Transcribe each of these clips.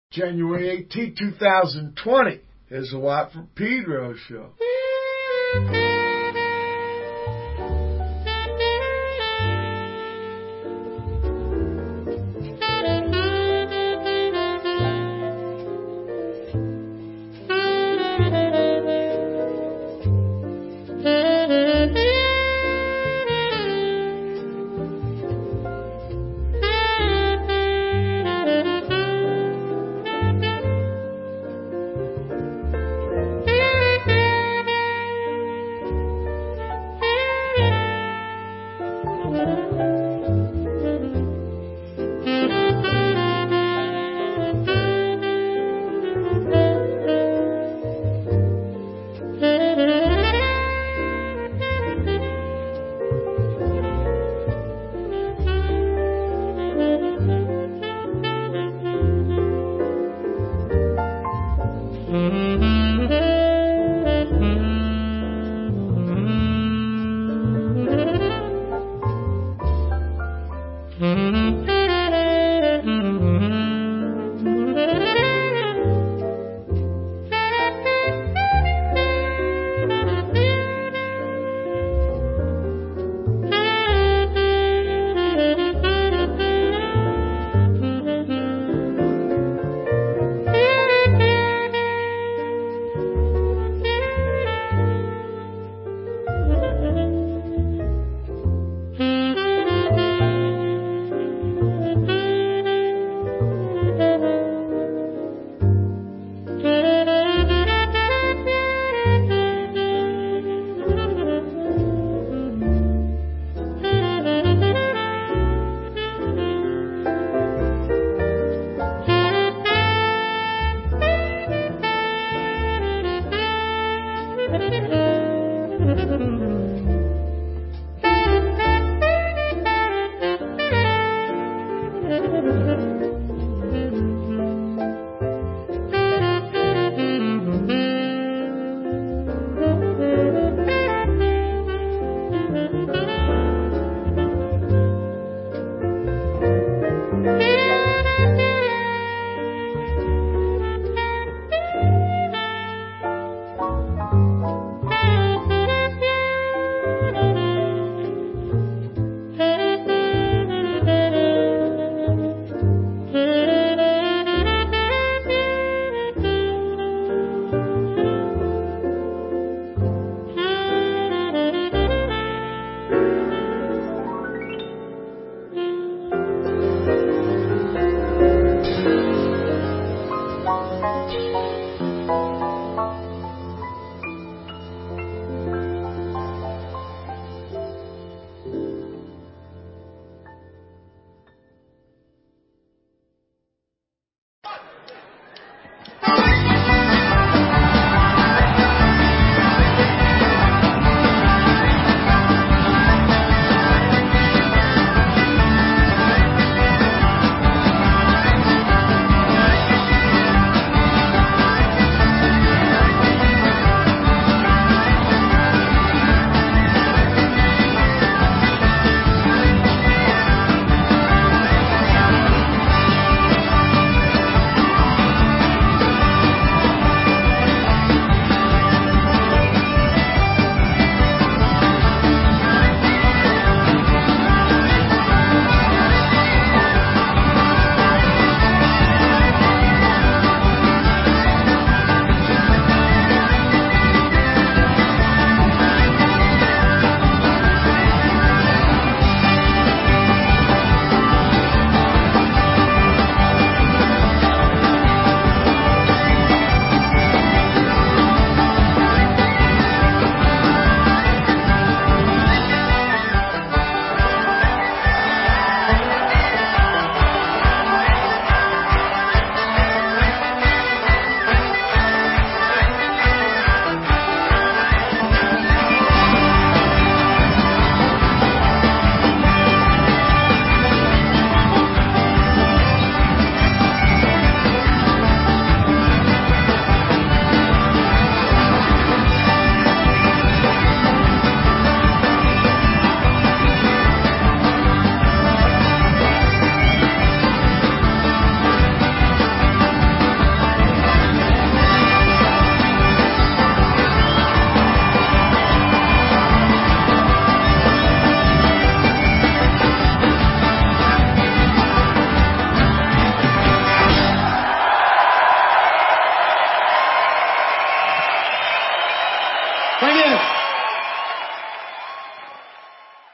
January 18, 2020 is the Watt from Pedro show.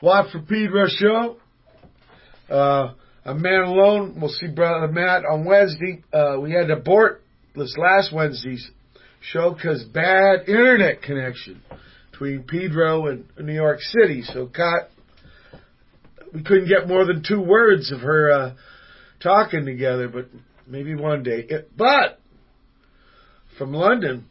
Watt from Pedro show. I'm Man Alone. We'll see Brother Matt on Wednesday. We had to abort this last Wednesday's show because bad internet connection between Pedro and New York City. So, we couldn't get more than 2 words of her talking together, but maybe one day. But from London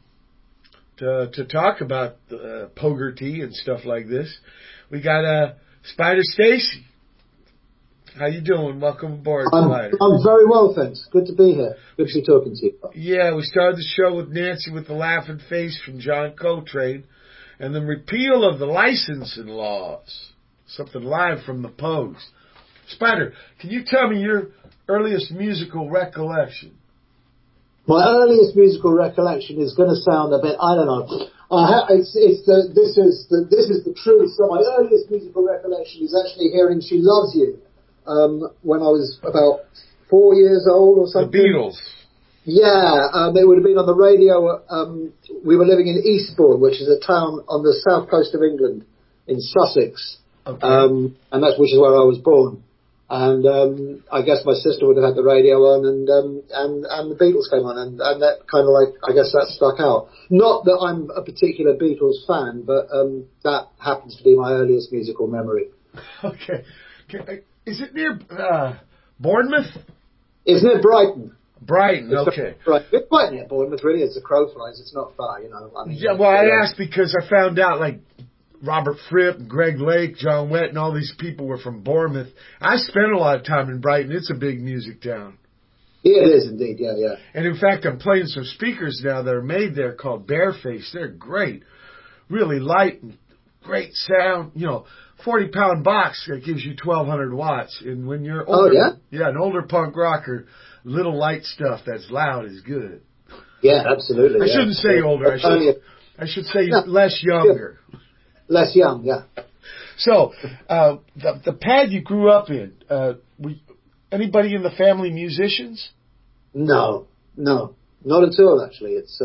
to talk about Pogerty and stuff like this, we got Spider Stacy. How you doing? Welcome aboard, Spider. I'm very well, thanks. Good to be here. Good to be talking to you. Yeah, we started the show with Nancy with the Laughing Face from John Coltrane, and the repeal of the licensing laws. Something live from the Pogues. Spider, can you tell me your earliest musical recollection? My earliest musical recollection is going to sound a bit, I don't know. This is the truth. So my earliest musical recollection is actually hearing "She Loves You" when I was about 4 years old or something. The Beatles. Yeah, it would have been on the radio. We were living in Eastbourne, which is a town on the south coast of England, in Sussex, okay. which is where I was born. And I guess my sister would have had the radio on, and the Beatles came on, and that kind of I guess that stuck out. Not that I'm a particular Beatles fan, but that happens to be my earliest musical memory. Okay. Is it near Bournemouth? It's near Brighton. Brighton, okay. Right, it's quite near Bournemouth, really. As the crow flies, it's not far, you know. I mean, yeah, well, I asked because I found out, Robert Fripp, Greg Lake, John Wett, and all these people were from Bournemouth. I spent a lot of time in Brighton. It's a big music town. Yeah, it is indeed, yeah. And in fact, I'm playing some speakers now that are made there called Bareface. They're great. Really light and great sound. 40-pound box that gives you 1,200 watts. And when you're older, an older punk rocker, little light stuff that's loud is good. Yeah, absolutely. I shouldn't say older. I should say less younger. Less young, yeah. So, the pad you grew up in, anybody in the family musicians? No, not at all. Actually, it's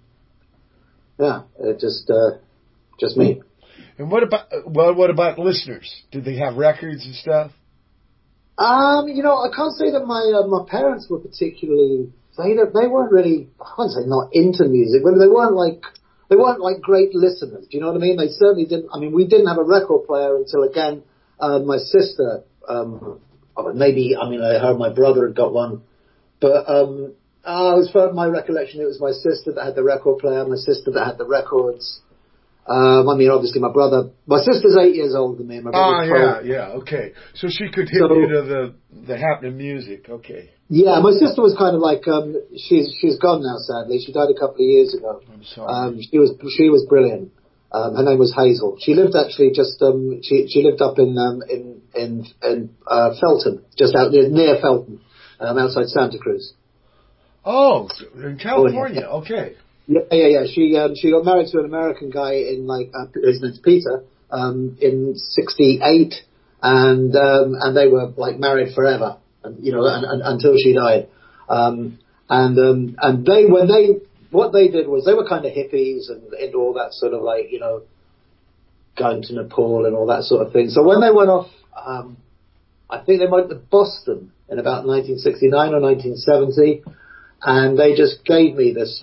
just me. And what about listeners? Did they have records and stuff? I can't say that my parents were particularly. They weren't really. I can't say not into music, but they weren't like great listeners. Do you know what I mean? They certainly didn't. I mean, we didn't have a record player until again my sister. I heard my brother had got one, but as far as my recollection, it was my sister that had the record player. My sister that had the records. Obviously my sister's 8 years older than me. And my brother's 12. Yeah, okay. So she could hit you to the happening music, okay. Yeah, my sister was kind of like, she's gone now, sadly. She died a couple of years ago. I'm sorry. She was brilliant. Her name was Hazel. She lived actually she lived up in Felton, just out near Felton, outside Santa Cruz. Oh, in California, okay. Yeah. She got married to an American guy his name's Peter, in '68, and they were married forever, until she died. What they did was they were kind of hippies and into all that sort of going to Nepal and all that sort of thing. So when they went off, I think they went to Boston in about 1969 or 1970, and they just gave me this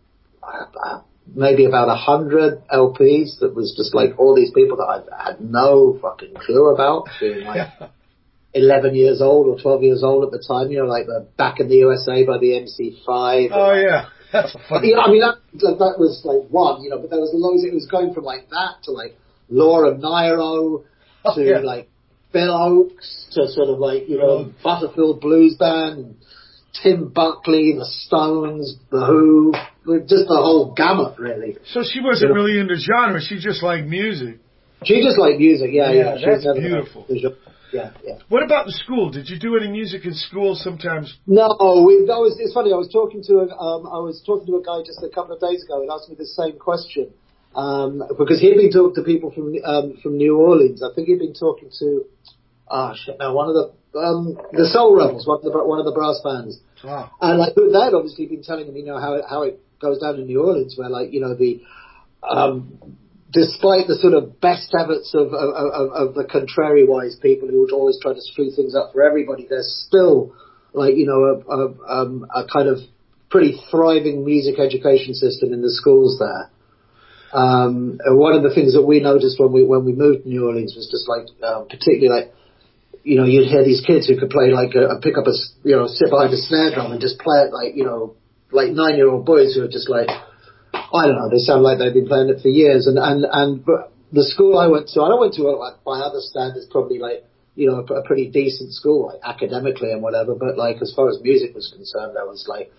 maybe about 100 LPs that was just all these people that I had no fucking clue about, being 11 years old or 12 years old at the time, the Back in the USA by the MC5. Oh, yeah. That's funny. That was one, but there was loads. It was going from that to Laura Nyro to Phil Oakes to sort of Butterfield Blues Band, and Tim Buckley, the Stones, the Who, just the whole gamut, really. So she wasn't really into genre. She just liked music. She just liked music, yeah. That's beautiful. Yeah. What about the school? Did you do any music in school sometimes? No, it's funny. I was talking to a guy just a couple of days ago and asked me the same question. Because he'd been talking to people from New Orleans. I think he'd been talking to one of the Soul Rebels, one of the brass bands. Wow. And they'd obviously been telling him, how it goes down in New Orleans, where despite the sort of best efforts of the contrary-wise people who would always try to screw things up for everybody, there's still, like, you know, a kind of pretty thriving music education system in the schools there. And one of the things that we noticed when we moved to New Orleans was just like, particularly like, you know, you'd hear these kids who could play like pick up a, you know, sit behind a snare drum and just play it like, you know, like 9-year-old boys who are just like, I don't know, they sound like they've been playing it for years. But the school I went to, like, by other standards, probably like, you know, a pretty decent school, like academically and whatever, but like as far as music was concerned, I was like,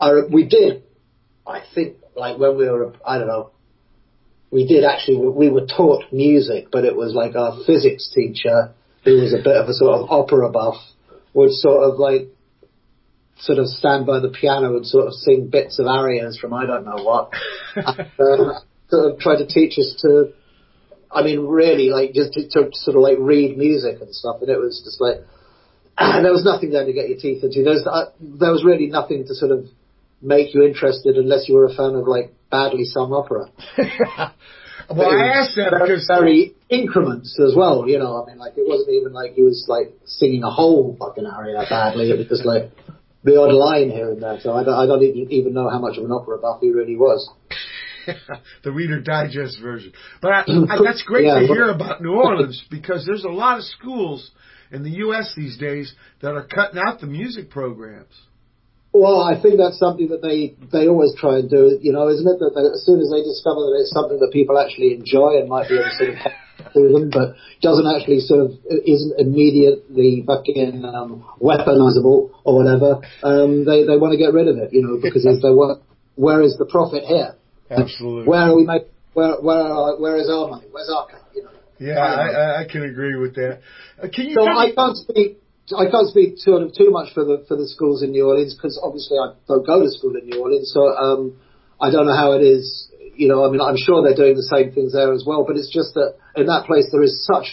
I think, like when we were, I don't know, we were taught music, but it was like our physics teacher, who was a bit of a sort of opera buff, would sort of stand by the piano and sort of sing bits of arias from I don't know what, and, sort of try to teach us to, I mean, really, like, just to sort of like read music and stuff, and it was just like, there was nothing there to get your teeth into. There was really nothing to sort of make you interested unless you were a fan of like badly sung opera. Well, I asked that because very increments as well, you know. I mean, like, it wasn't even like he was like singing a whole fucking aria badly. It was just like the odd line here and there. So I don't even know how much of an opera buff he really was. The Reader Digest version. But that's great to hear about New Orleans, because there's a lot of schools in the U.S. these days that are cutting out the music programs. Well, I think that's something that they always try and do, you know, isn't it? That as soon as they discover that it's something that people actually enjoy and might be able to sort of to them, but doesn't actually sort of, isn't immediately fucking weaponizable or whatever, they want to get rid of it, you know, because if they want, where is the profit here? Absolutely. Where are we making, where is our money? Where's our cut, you know? Yeah, I can agree with that. Can you? So I can't speak sort of too much for the schools in New Orleans, because obviously I don't go to school in New Orleans, so I don't know how it is. You know, I mean, I'm sure they're doing the same things there as well, but it's just that in that place there is such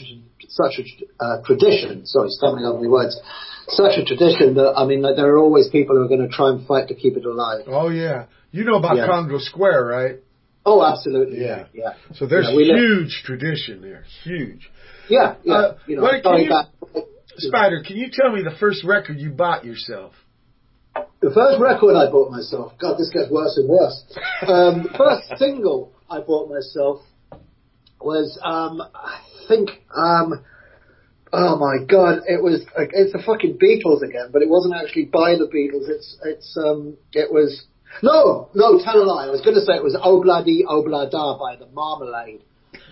a tradition. Sorry, stumbling over my words. Such a tradition that, I mean, that there are always people who are going to try and fight to keep it alive. Oh yeah, you know about Congo Square, right? Oh, absolutely. Yeah. So there's huge tradition there, huge. Yeah. You know, Spider, can you tell me the first record you bought yourself? The first record I bought myself, God, this gets worse and worse. The first single I bought myself was, I think, oh my God, it's the fucking Beatles again, but it wasn't actually by the Beatles. It was, no, tell a lie. I was going to say it was Obladi Oblada by the Marmalade.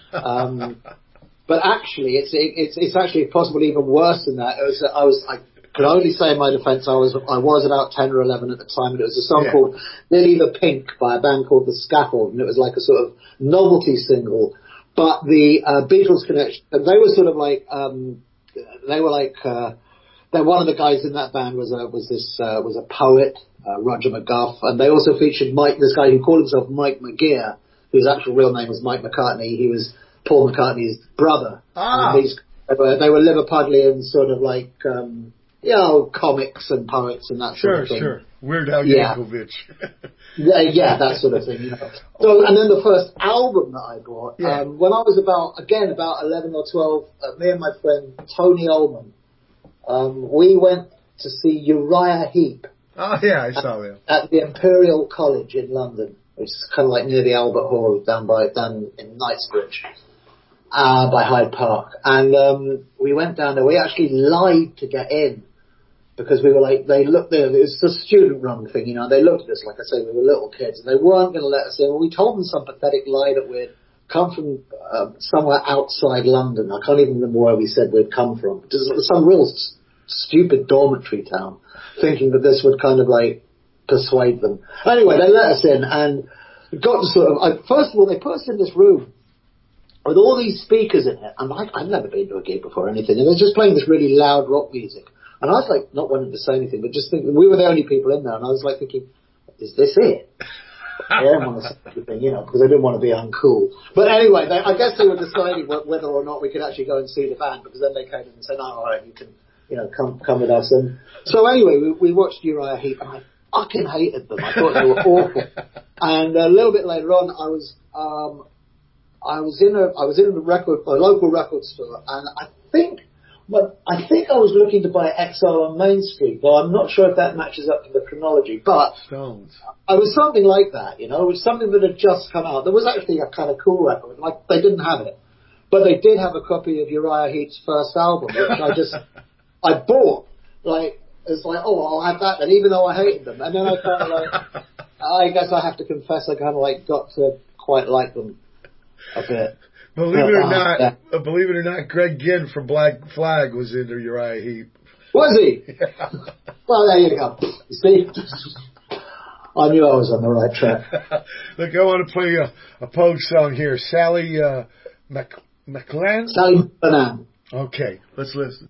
But actually, it's actually possibly even worse than that. I can only say in my defence, I was about 10 or 11 at the time, and it was a song called Nearly the Pink by a band called The Scaffold, and it was like a sort of novelty single. But the Beatles connection, they were sort of like, one of the guys in that band was a poet, Roger McGuff, and they also featured this guy who called himself Mike McGear, whose actual real name was Mike McCartney. He was Paul McCartney's brother. They were Liverpudlian sort of like, you know, comics and poets and that sort of thing. Sure. Weird Al Yankovic. Yeah, that sort of thing, you know. So, and then the first album that I bought, when I was about 11 or 12, me and my friend Tony Ullman, we went to see Uriah Heep. Oh yeah, I saw him. At the Imperial College in London, which is kind of like near the Albert Hall down in Knightsbridge. By Hyde Park. And we went down there. We actually lied to get in, because we were like, they looked there, it was a student-run thing, you know, they looked at us, like I say, we were little kids, and they weren't going to let us in. Well, we told them some pathetic lie that we'd come from somewhere outside London. I can't even remember where we said we'd come from. It was some real stupid dormitory town, thinking that this would kind of like persuade them. Anyway, they let us in, and got to sort of, first of all, they put us in this room with all these speakers in it, and I'd never been to a gig before or anything, and they were just playing this really loud rock music. And I was like, not wanting to say anything, but just thinking, we were the only people in there, and I was like thinking, is this it? I didn't want to say anything, you know, because I didn't want to be uncool. But anyway, I guess they were deciding whether or not we could actually go and see the band, because then they came in and said, oh, all right, you can, you know, come with us. And so anyway, we watched Uriah Heep, and I fucking hated them. I thought they were awful. And a little bit later on, I was I was in a local record store, and I think I was looking to buy Exile on Main Street, though I'm not sure if that matches up to the chronology. But Stones. I was something like that, you know. It was something that had just come out. There was actually a kind of cool record. Like, they didn't have it, but they did have a copy of Uriah Heep's first album, which I bought. Like, it's like, oh, I'll have that then, even though I hated them. And then I kind of like, I guess I have to confess, I kind of like got to quite like them a bit. Believe it or not, Greg Ginn from Black Flag was into Uriah Heep. Was he? Yeah. Well, there you go. You see? I knew I was on the right track. Look, I want to play a Pogue song here. Sally McLennan? Sally McLennan. Okay, let's listen.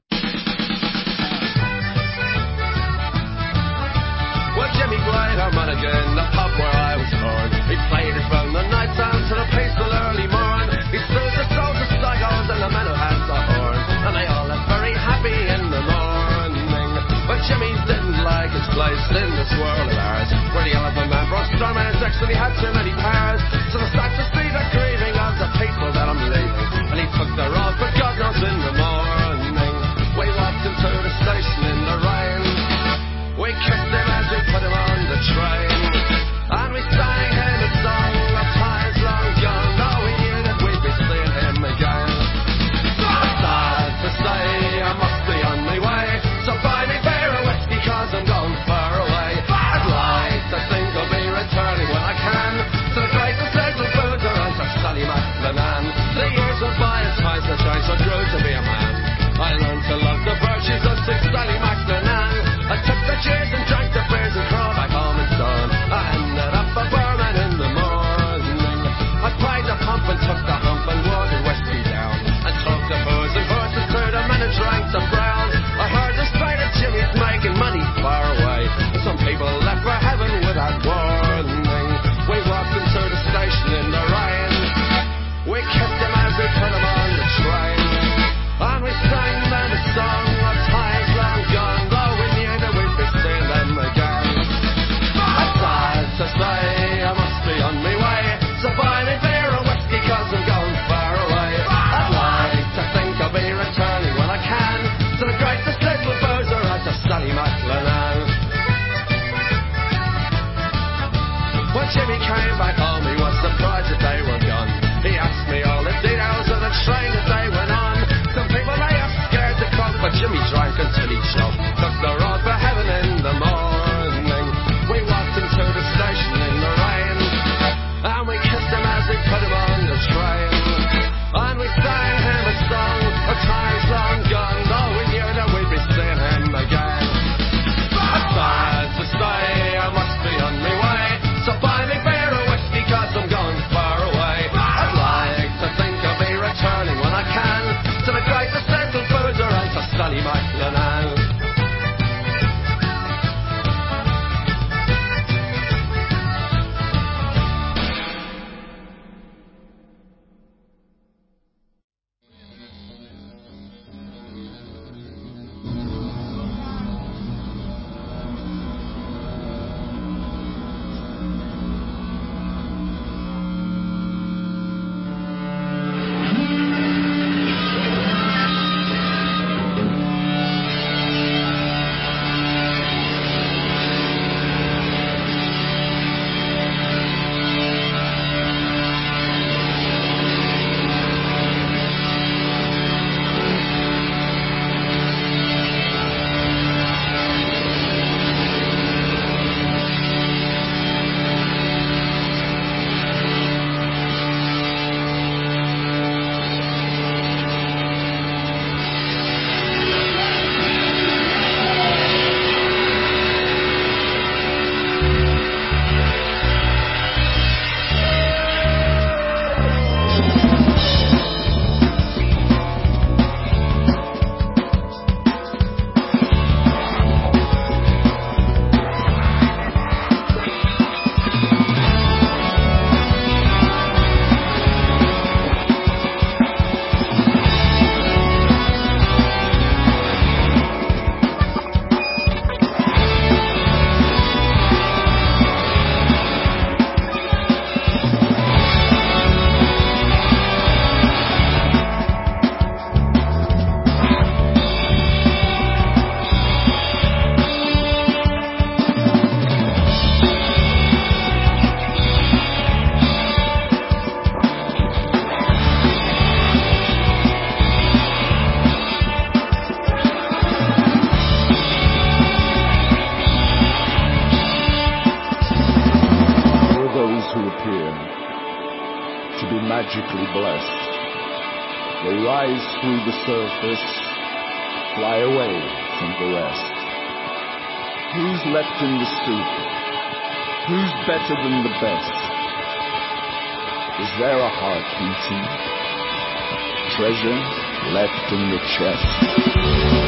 Well, Jimmy Blythe, our manager in the pub where I was born, he played it from the night time to the peaceful early morn. He stood the souls of staggers and the men who had the horn, and they all looked very happy in the morning. But Jimmy didn't like his place in this world of ours, where the elephant man brought stormers actually had too many powers. So they start to see the grieving of the people that I'm leaving, and he took the road for God knows in the morning. We walked into the station in the rain, we kissed him as we put him on the train, and we sang him a song of times long gone, though we knew that we'd be seeing him again. Sad to say, I must be on my way, so buy me beer and whiskey cause I'm going far away. I'd like to think I'll be returning when I can to the greatest little boozer and to Sally McLennan. The years went by and times that changed, so I grew to be a man. I learned to love the virtues of Six Sally McLennan. I took the cheers and drank the beers and crawled back home in dawn. I ended up a barman in the morning. I pried the pump and took the hump and watered whiskey down, and took the booze and horses to the men and drank them brown. I heard the sight of Jimmy's making money far away, and some people left for heaven without warning. We walked into the station in the rain, we kissed him as we put him on the train, and we sang them a song of times long gone, though we knew that we'd be seeing them again. I'm sad to say I must be on my way, so buy me beer and whiskey cause I'm going far away. I'd like to think I'll be returning when I can to the greatest little boozer at the Sally McLennan. When Jimmy came back home, he was surprised that they were gone. He asked me all the details of the train that they went on. Some people they are scared to come, but Jimmy drank until he choked, took the road for heaven in the morning. We walked into the station in the rain, and we kissed him as we put him on the train, and we sang him a song of times long gone, though we knew that we'd be seeing him again. I'm sad to say I must be on my way, so buy me beer and whiskey cause to be magically blessed. They rise through the surface, fly away from the rest. Who's left in the soup? Who's better than the best? Is there a heart beating? Treasure left in the chest?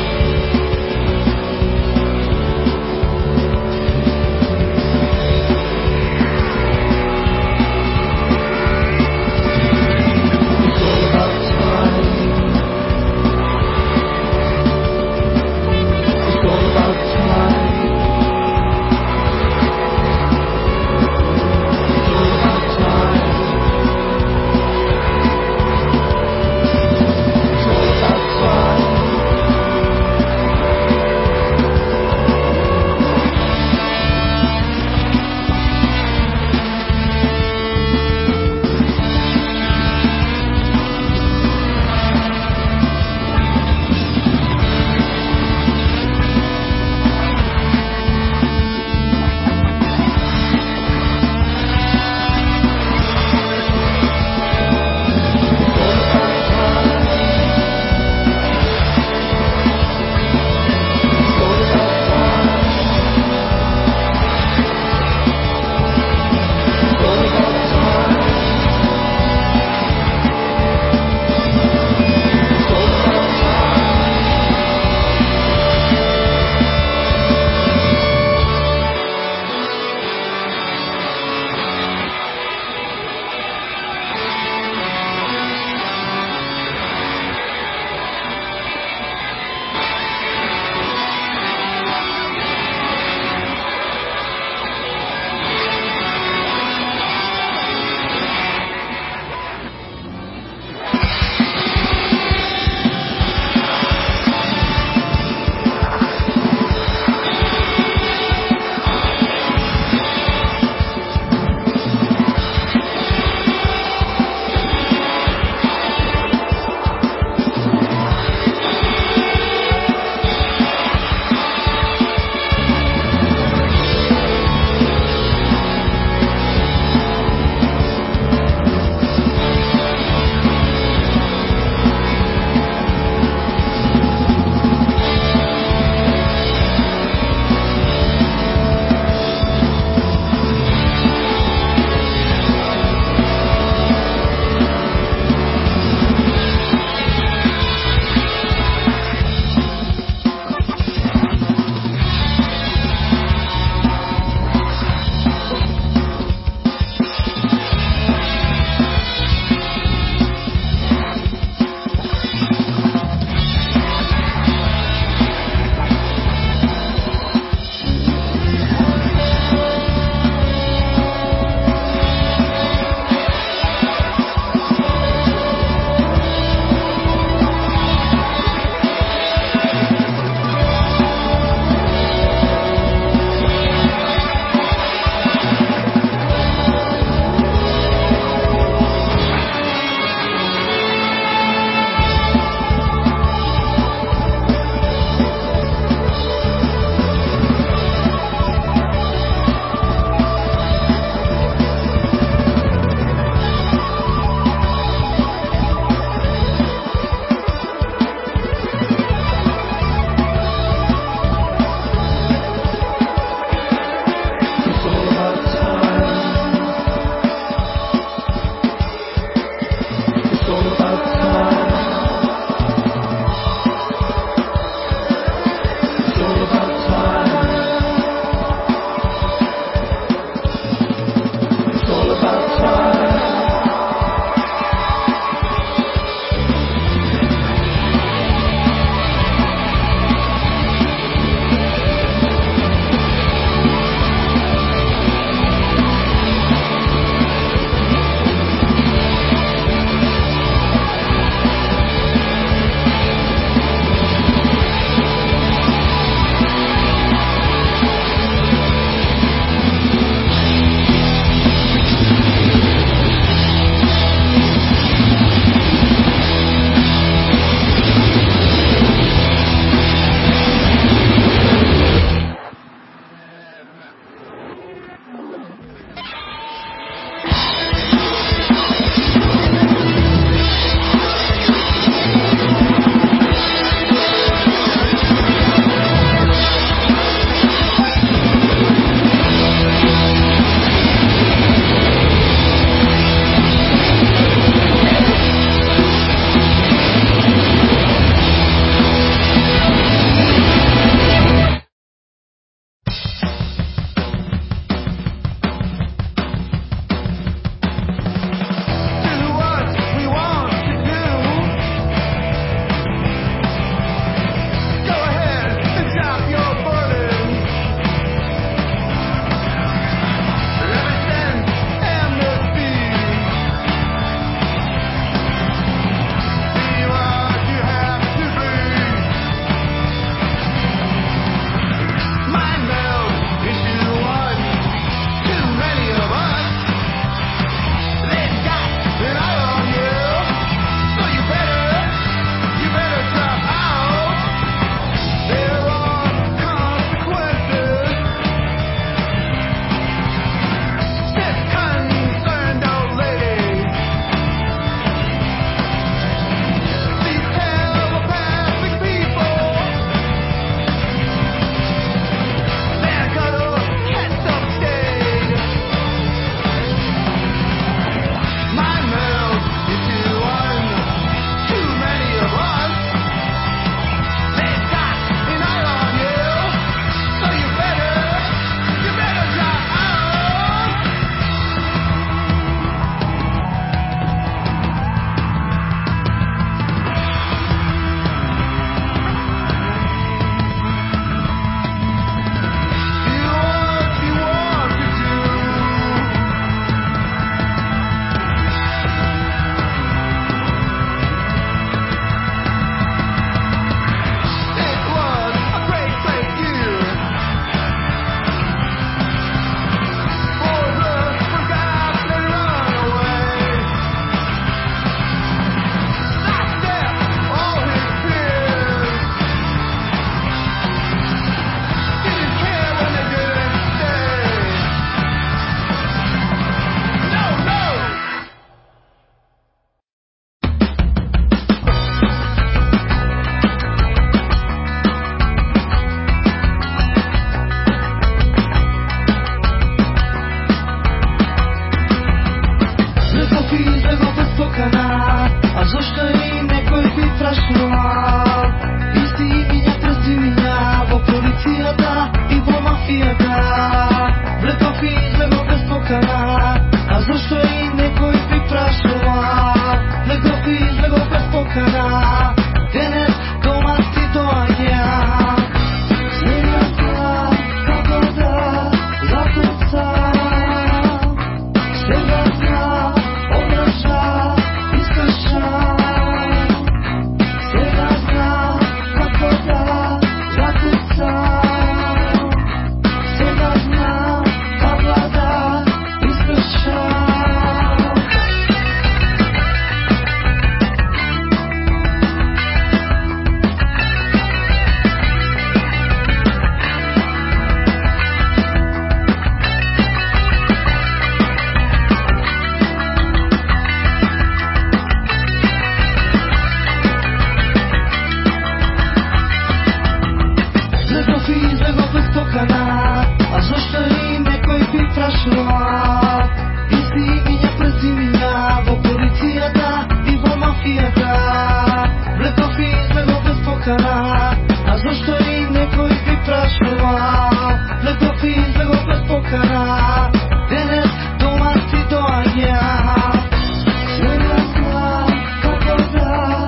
Излигanja prezimina, bo policijata i bo mafijata. Влетови излего без покана, а защо и некой би прашува? Влетови излего без покана, денес дома си доаѓа. Сега знам како да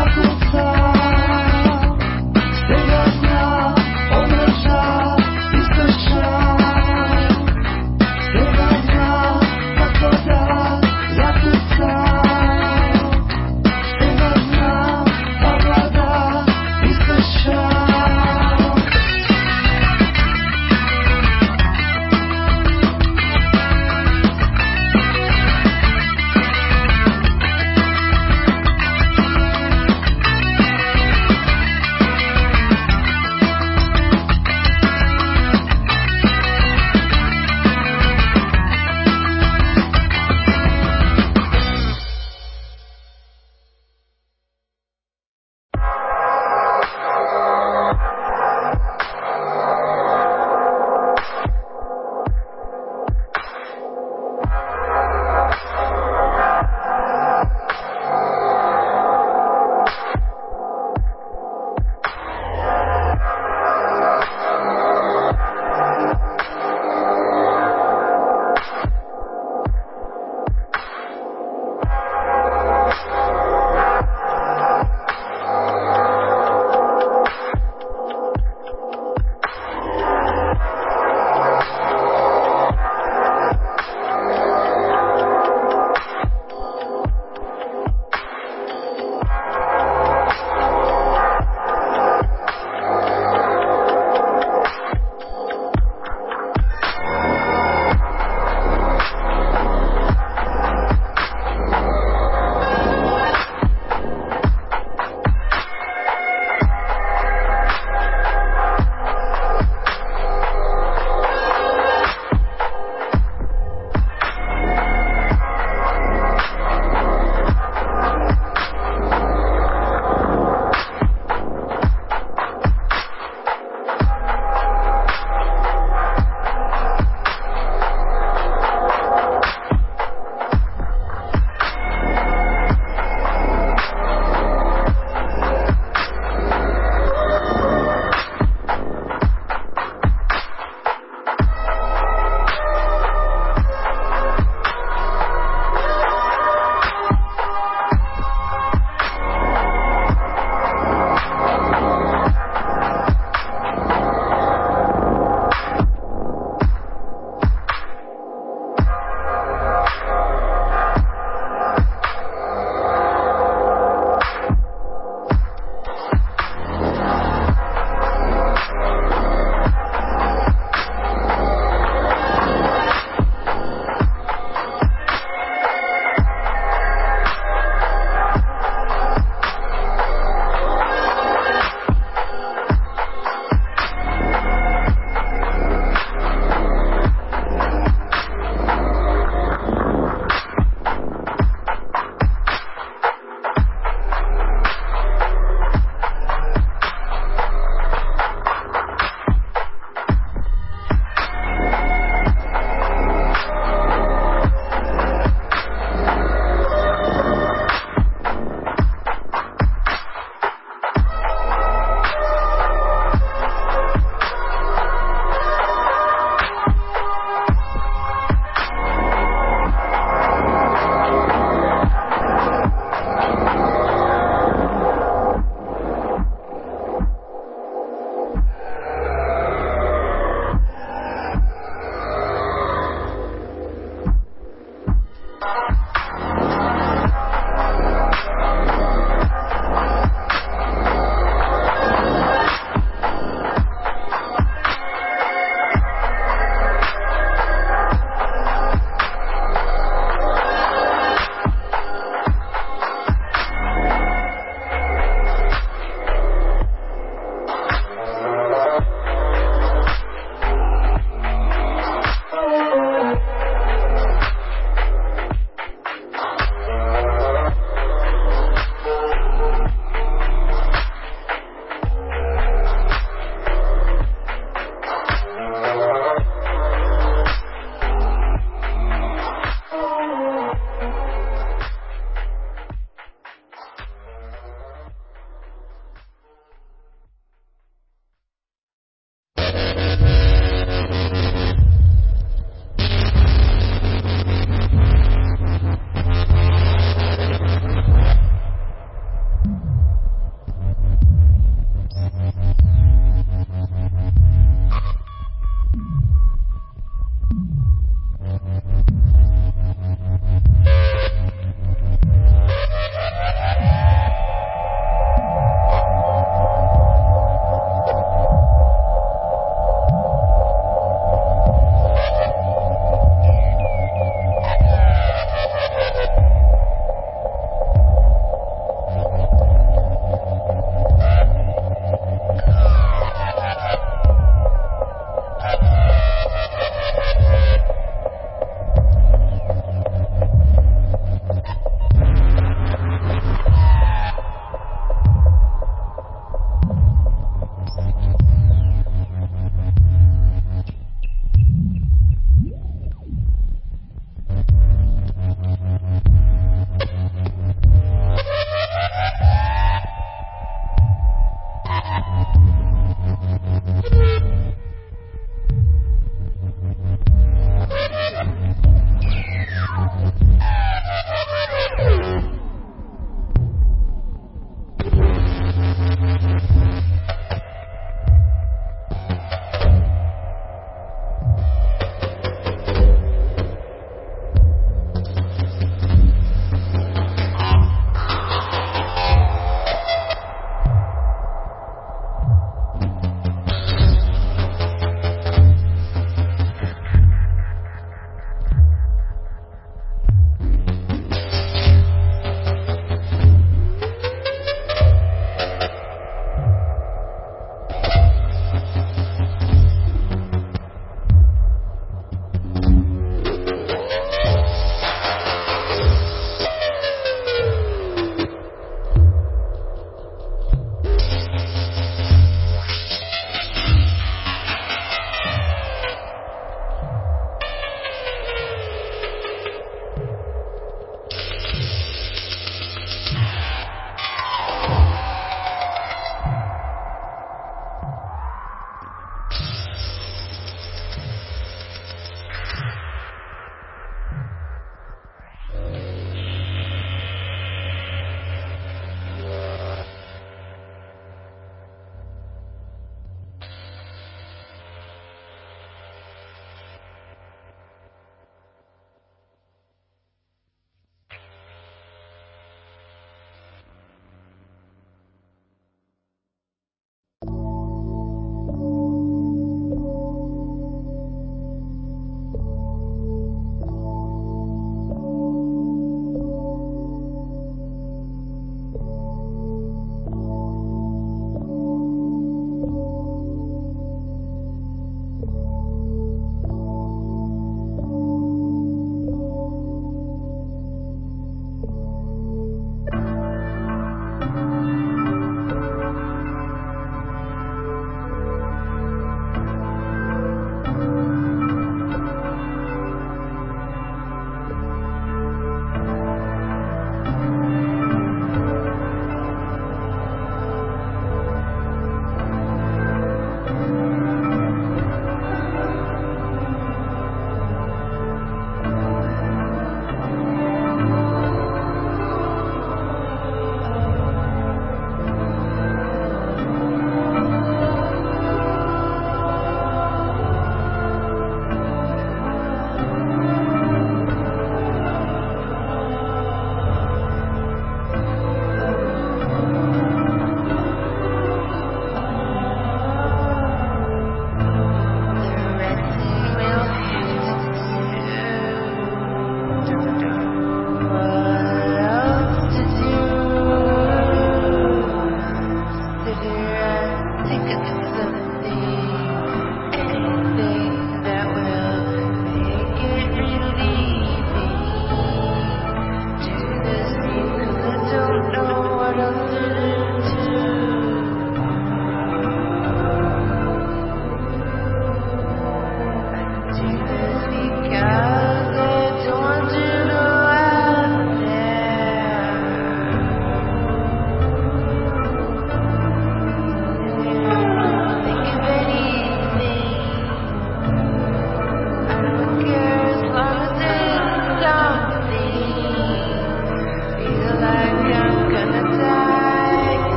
закуцам, сега знам омржа и страшам. Сега знам како да закуцам, сега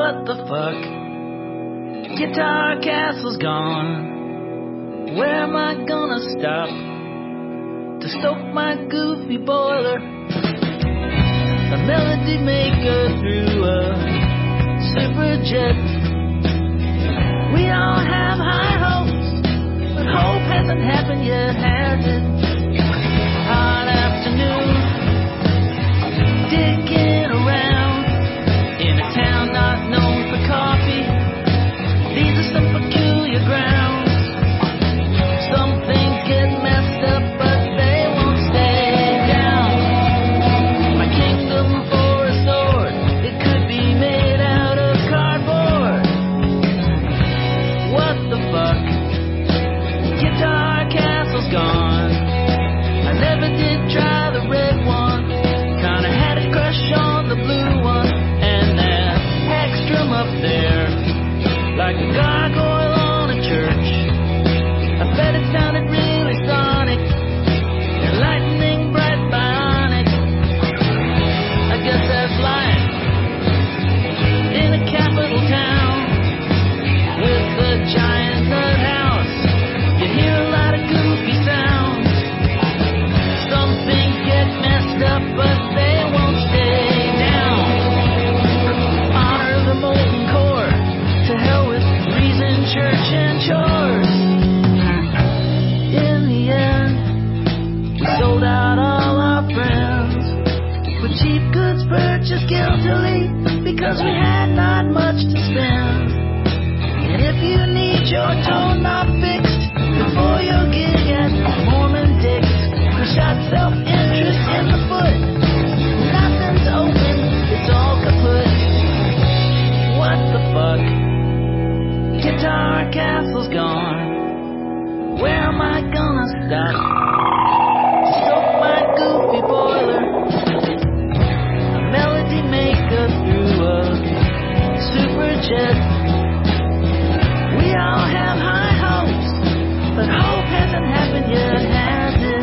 What the fuck? Guitar Castle's gone. Where am I gonna stop to stoke my goofy boiler? A melody maker through a superjet. We all have high hopes, but hope hasn't happened yet, has it? Hot afternoon, digging around in a town not known for coffee. These are some peculiar grounds. Some things get messed up, but they won't stay down. My kingdom for a sword, it could be made out of cardboard. What the fuck? Guitar Castle's gone. I never did try the red one. Kinda had a crush on the blue one. And that Hagstrom up there, like a gargoyle on a church. I bet it sounded really sonic and lightning bright bionic. I guess that's life in a capital town with a giant nut house. You hear a lot of goofy sounds. Some things get messed up, but they won't stay down. Honor the molten core. To hell with reason, church, and chores. In the end, we sold out all our friends with cheap goods purchased guiltily because we had not much to spend. And if you need your tone knob fixed before your gig at Mormon Dick's, who shot self-interest in the foot, nothing's open, it's all kaput. What the fuck? Guitar Castle's gone. Where am I gonna stop to soak my goofy boiler? A melody maker through a superjet. We all have high hopes, but hope hasn't happened yet, has it?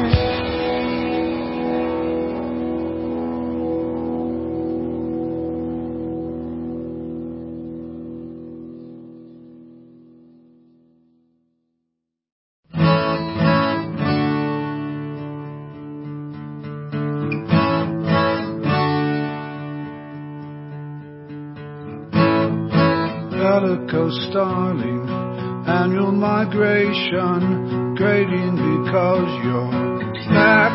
Calico starling, annual migration, grading because you're back.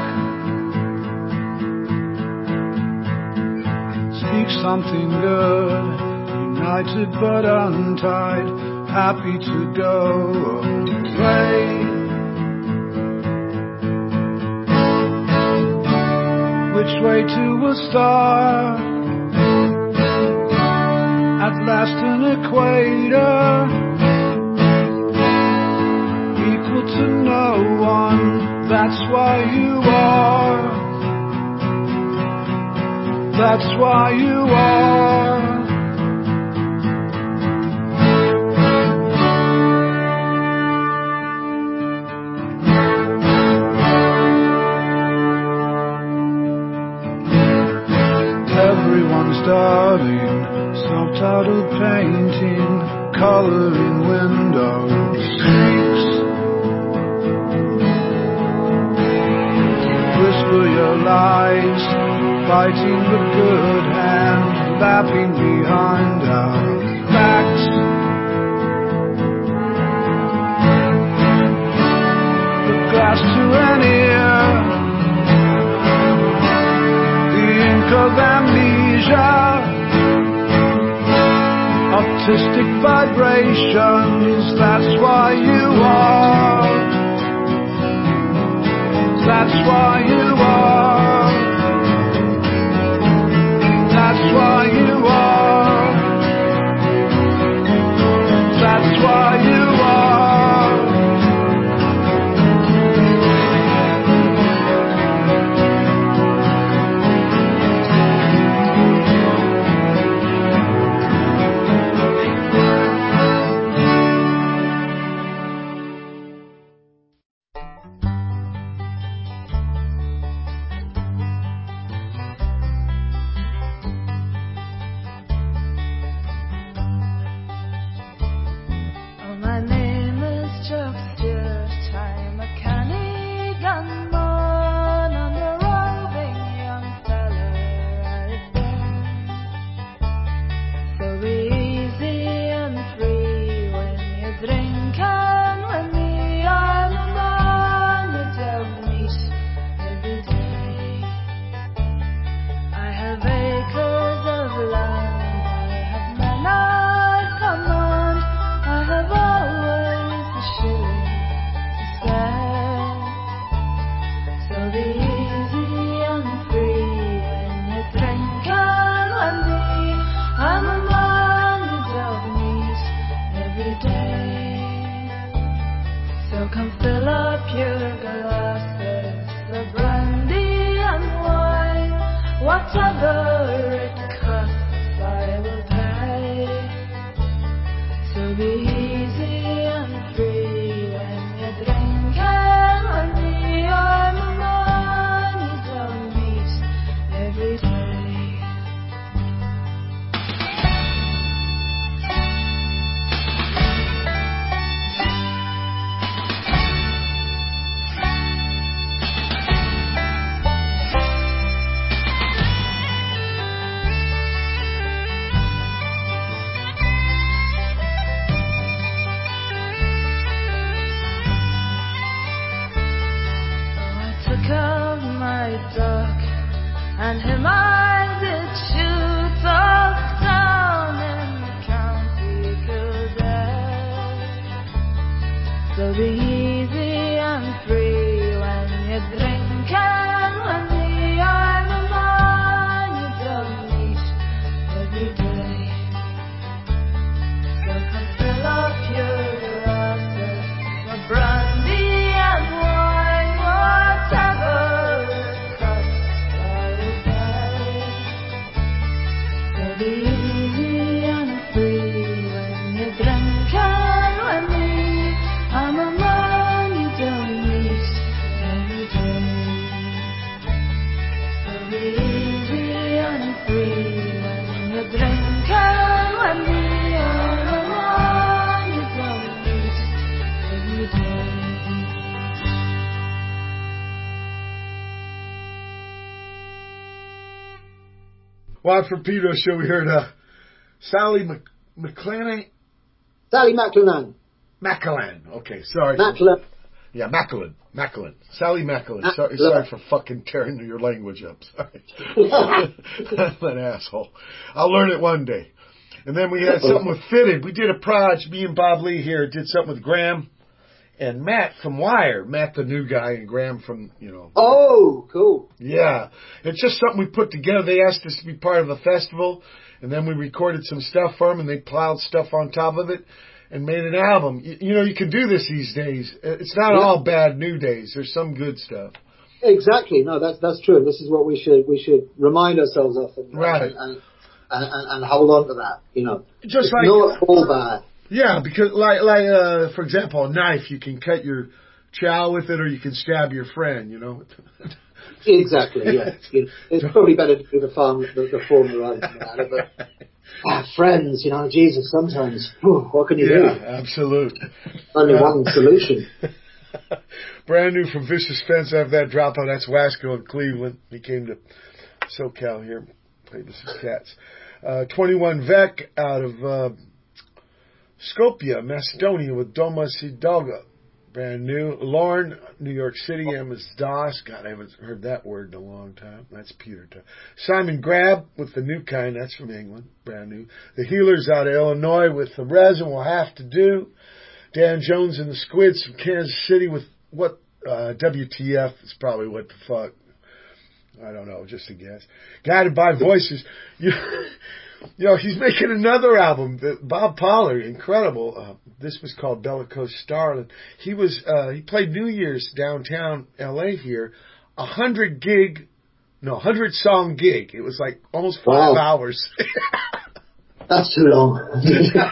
Speak something good, united but untied, happy to go away. Which way to a star? At last an equator, equal to no one. That's why you are. That's why you are. Everyone's darling, subtitle painting, coloring windows, streaks. Whisper your lies, fighting the good hand, laughing behind our backs. The glass to an ear, the ink of amnesia. Autistic vibrations, that's why you are. That's why you are. That's why you are. That's why you are. whatever it costs, I will pay. So be easy and free when you drink and when the arm of mine you don't meet every day. Took out my dog, and him I did shoot off down in the county Kildare. So be easy and free when you drink and when the arm of mine you don't meet every day. So come fill up your glasses with brandy and wine, whatever it costs, I will pay. So be easy and free when you drink and when the arm of mine you don't meet every day. So be easy and free when you drink and when the arm of mine you don't meet every day. Watford Pedo Show, we heard Sally McClanahan. Sally McLennan. Macallan. Okay, sorry. Maclin. Yeah, Macallan. Sally Macallan. Macallan. Sorry for fucking tearing your language up. Sorry. I'm an asshole. I'll learn it one day. And then we had something with Fitted. We did a project, me and Bob Lee here, did something with Graham and Matt from Wire. Matt, the new guy, and Graham from, Oh, cool. Yeah. It's just something we put together. They asked us to be part of the festival, and then we recorded some stuff for them, and they plowed stuff on top of it and made an album. You can do this these days. It's not all bad new days. There's some good stuff. Exactly. No, that's true. This is what we should remind ourselves of, and, Right. and hold on to that. Just it's like not all bad. Yeah, because like for example, a knife, you can cut your chow with it, or you can stab your friend. Exactly. Yeah. It's probably better to do the former rather than the latter. But friends, Jesus. Sometimes, what can you do? Yeah, absolutely. Only one solution. Brand new from Vicious Fence. I have that dropout. That's Wasco in Cleveland. He came to SoCal here, played with his cats. 21 Vec out of Skopje, Macedonia, with Doma Sidalga. Brand new. Lauren, New York City, Emma's Das. God, I haven't heard that word in a long time. That's Peter. Simon Grab with The New Kind. That's from England. Brand new. The Healers out of Illinois with The Resin Will Have to Do. Dan Jones and the Squids from Kansas City with what WTF is probably what the fuck. I don't know, just a guess. Guided by Voices. He's making another album. Bob Pollard, incredible. This was called Bellicose Starlin. He played New Year's downtown LA here. 100 song gig. It was like almost 5 hours. That's too long.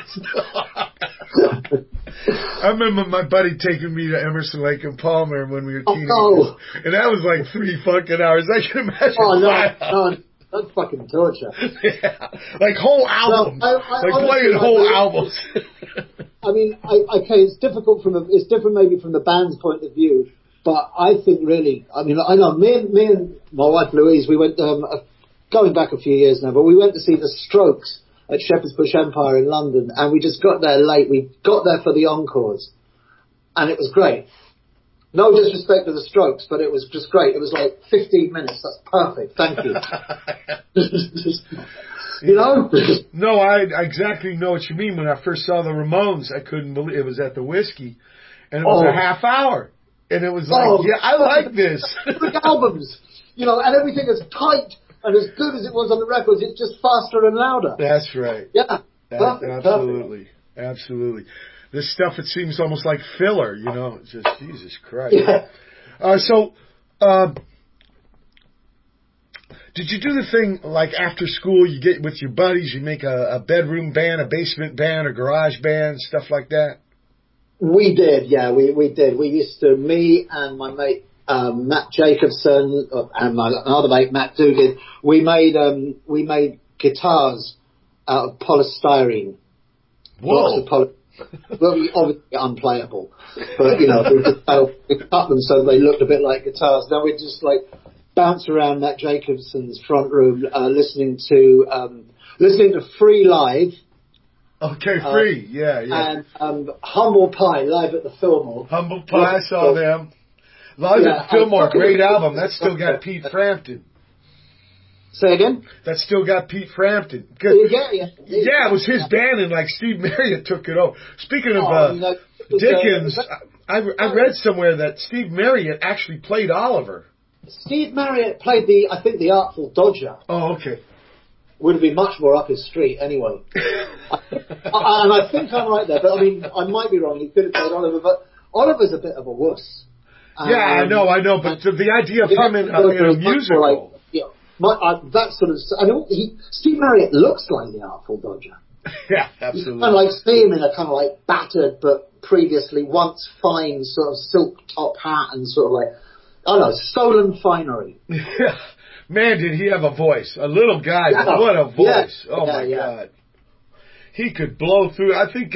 I remember my buddy taking me to Emerson, Lake and Palmer when we were teenagers. And that was like 3 fucking hours. I can imagine. No. That's fucking torture. Yeah. Like whole albums. Playing whole albums. I mean, okay, it's difficult it's different maybe from the band's point of view, but I think really, I know me and my wife Louise, we went, going back a few years now, but we went to see the Strokes at Shepherd's Bush Empire in London, and we just got there late. We got there for the encores, and it was great. No disrespect to the Strokes, but it was just great. It was like 15 minutes. That's perfect. Thank you. No, I exactly know what you mean. When I first saw the Ramones, I couldn't believe it was at the Whiskey, and it was a half hour, and it was like, yeah, I like this. Big albums, and everything is tight and as good as it was on the records. It's just faster and louder. That's right. Yeah, perfect. Absolutely. This stuff, it seems almost like filler, It's just, Jesus Christ. Yeah. Did you do the thing like after school you get with your buddies, you make a bedroom band, a basement band, a garage band, stuff like that? We did, yeah, we did. We used to, me and my mate Matt Jacobson and my other mate Matt Dugan, we made guitars out of polystyrene. Blocks of well, obviously unplayable, but we cut them so they looked a bit like guitars. Then we'd just like bounce around Matt Jacobson's front room, listening to Free Live. Okay, Free, yeah. And Humble Pie live at the Fillmore. Humble Pie, I saw them. Live at the Fillmore, great album. That's still got Pete Frampton. Say again? That's still got Pete Frampton. Good. Yeah, it was his band, and like Steve Marriott took it over. Speaking of Dickens, I read somewhere that Steve Marriott actually played Oliver. Steve Marriott played I think the Artful Dodger. Oh, okay. Would have been much more up his street anyway. And I think I'm right there, but I mean, I might be wrong. He could have played Oliver, but Oliver's a bit of a wuss. Yeah, I know, but the idea of him in a musical. That sort of, Steve Marriott looks like the Artful Dodger. Yeah, absolutely. Kind of like see him in a kind of like battered but previously once fine sort of silk top hat and sort of like, I don't know, stolen finery. Yeah. Man, did he have a voice. A little guy, but what a voice. Yeah. Oh, my God. He could blow through. I think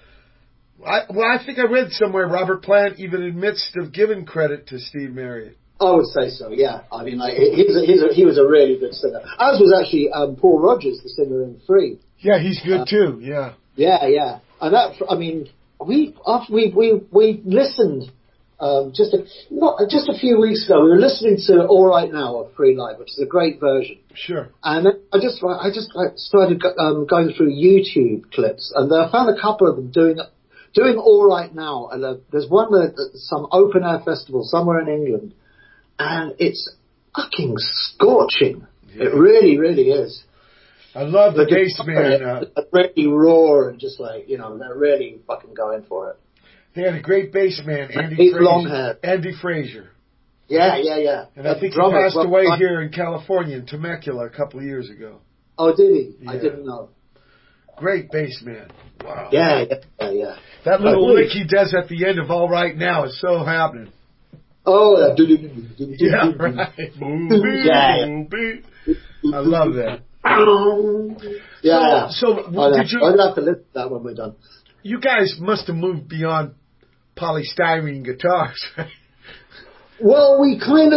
I read somewhere Robert Plant even admits to giving credit to Steve Marriott. I would say so, yeah. I mean, like, he was a really good singer. As was actually Paul Rogers, the singer in Free. Yeah, he's good too, yeah. Yeah. And that, I mean, we listened just a few weeks ago. We were listening to All Right Now of Free Live, which is a great version. Sure. And then I just started going through YouTube clips, and I found a couple of them doing All Right Now. And there's one at some open air festival somewhere in England, and it's fucking scorching. Yeah. It really, really is. I love the bass man. Really raw and just like, they're really fucking going for it. They had a great bass man, Andy Fraser. Long hair. Andy Fraser. Yeah. And I think he passed away here in California, in Temecula, a couple of years ago. Oh, did he? Yeah. I didn't know. Great bass man. Wow. Yeah. That little lick he does at the end of All Right Now is so happening. Oh, yeah, right. I love that. Yeah. So did you? I'd have to listen to that when we're done. You guys must have moved beyond polystyrene guitars, right? Well, we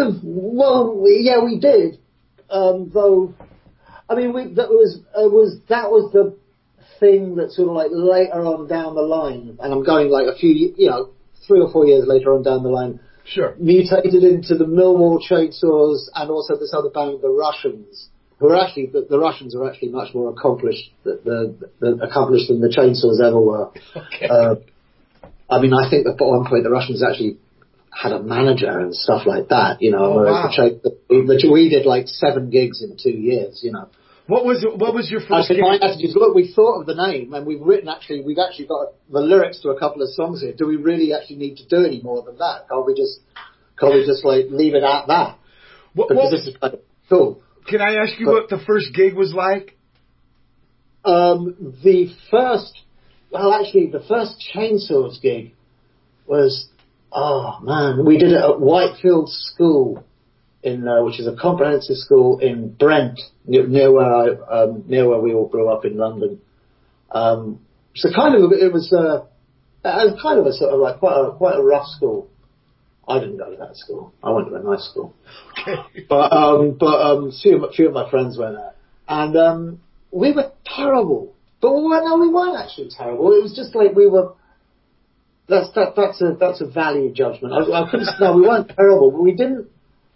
did. Though, I mean, that was the thing that sort of like later on down the line, and I'm going like a few, 3 or 4 years later on down the line. Sure. Mutated into the Millwall Chainsaws and also this other band, the Russians, who are actually, the Russians are actually much more accomplished accomplished than the Chainsaws ever were. Okay. I mean, I think at one point the Russians actually had a manager and stuff like that, whereas wow. we did like 7 gigs in 2 years, What was your first gig? My attitude is, look, we thought of the name and we've actually got the lyrics to a couple of songs here. Do we really actually need to do any more than that? Can't we just like leave it at that? Because this is kind of cool. Can I ask you what the first gig was like? The first Chainsaws gig was, we did it at Whitefield School which is a comprehensive school in Brent, near where we all grew up in London. So it was kind of a sort of like quite a rough school. I didn't go to that school. I went to a nice school. Okay. But a few of my friends went there, and we were terrible. But we weren't actually terrible. It was just like we were. That's a value judgment. I couldn't. No, we weren't terrible, but we didn't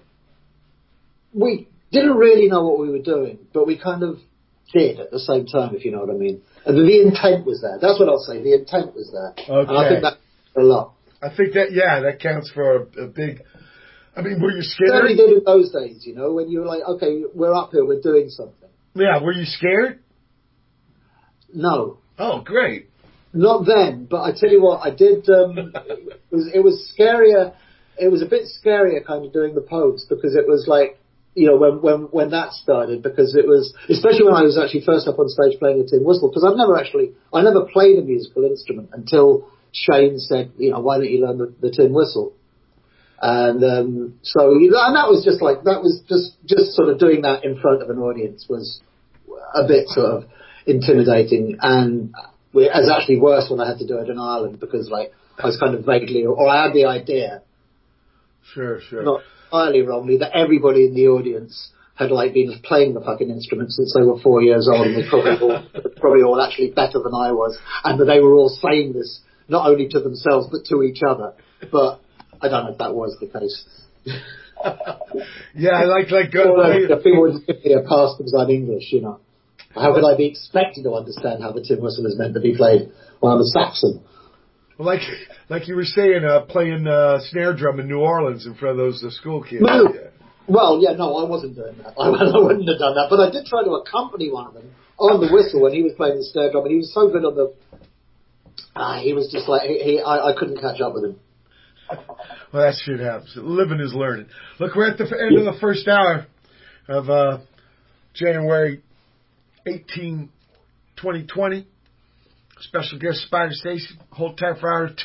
really know what we were doing, but we kind of did at the same time, if you know what I mean. And the intent was there. That's what I'll say. The intent was there. Okay. And I think that's a lot. I think that counts for a big. I mean, were you scared? Certainly did in those days, when you were like, okay, we're up here, we're doing something. Yeah, were you scared? No. Oh, great. Not then, but I tell you what, I did. It was scarier. It was a bit scarier, kind of doing the Pogues, because it was like when that started, because it was, especially when I was actually first up on stage playing the tin whistle, because I never played a musical instrument until Shane said, why don't you learn the tin whistle? And and that was just sort of doing that in front of an audience was a bit sort of intimidating, and it was actually worse when I had to do it in Ireland, because I was kind of vaguely, or I had the idea, sure, not entirely wrongly, that everybody in the audience had been playing the fucking instrument since they were 4 years old, and was probably all actually better than I was, and that they were all saying this not only to themselves but to each other. But I don't know if that was the case. Yeah, people would give me a pass because I'm English, How could I be expected to understand how the tin whistle is meant to be played when I'm a Saxon? Well, like you were saying, playing snare drum in New Orleans in front of those school kids. No. Yeah. Well, yeah, no, I wasn't doing that. I wouldn't have done that. But I did try to accompany one of them on the whistle when he was playing the snare drum, and he was so good on the... he was just I couldn't catch up with him. Well, that shit happens. Living is learning. Look, we're at the end of the first hour of January 18, 2020. Special guest Spider Station. Hold tight for hour 2.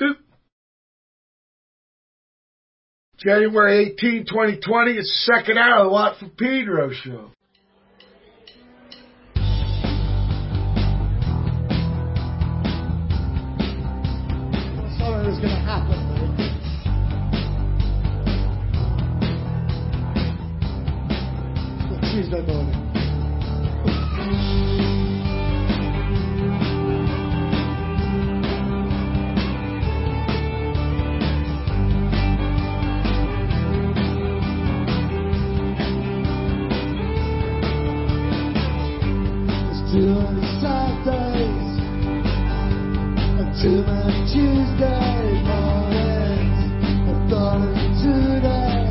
January 18, 2020. It's the second hour of the Watt from Pedro show. Something was going to happen. Tuesday morning. There's too many Saturdays and too many Tuesday mornings. I thought of you today.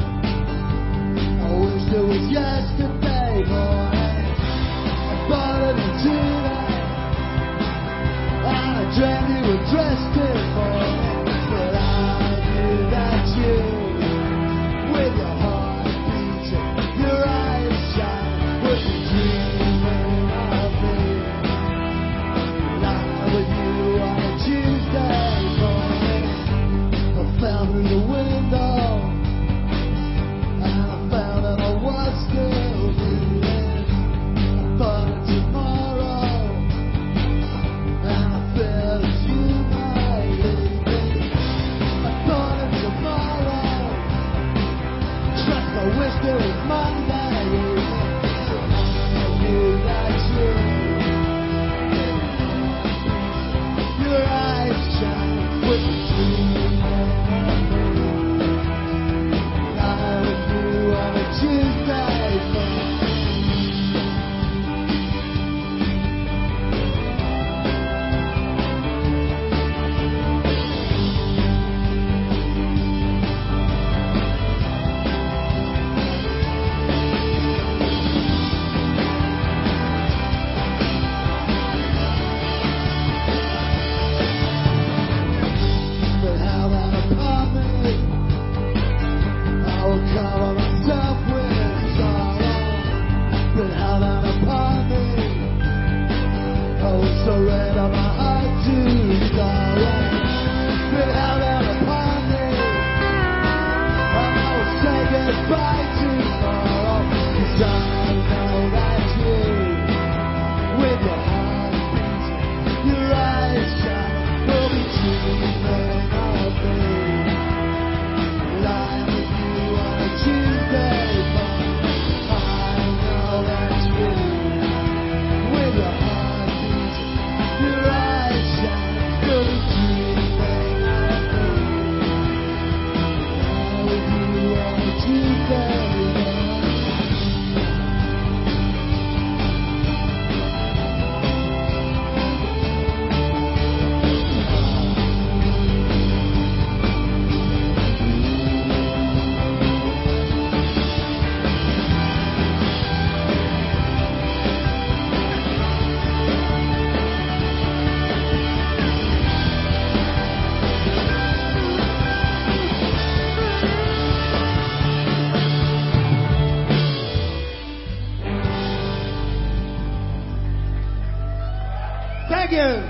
I wish it was yesterday morning. I bought it today. And I dreamt you were dressed in morning. But I knew that you, with your heart beating, your eyes shine, would be dreaming of me. Lying with you on a Tuesday morning. I fell through the window. Still feeling, I thought of tomorrow, and I feel it's you, my lady. I thought of tomorrow, trust I wish it was Monday evening, so I knew that your eyes shine with the dream of me. I with you on a Tuesday. Tuesday. you.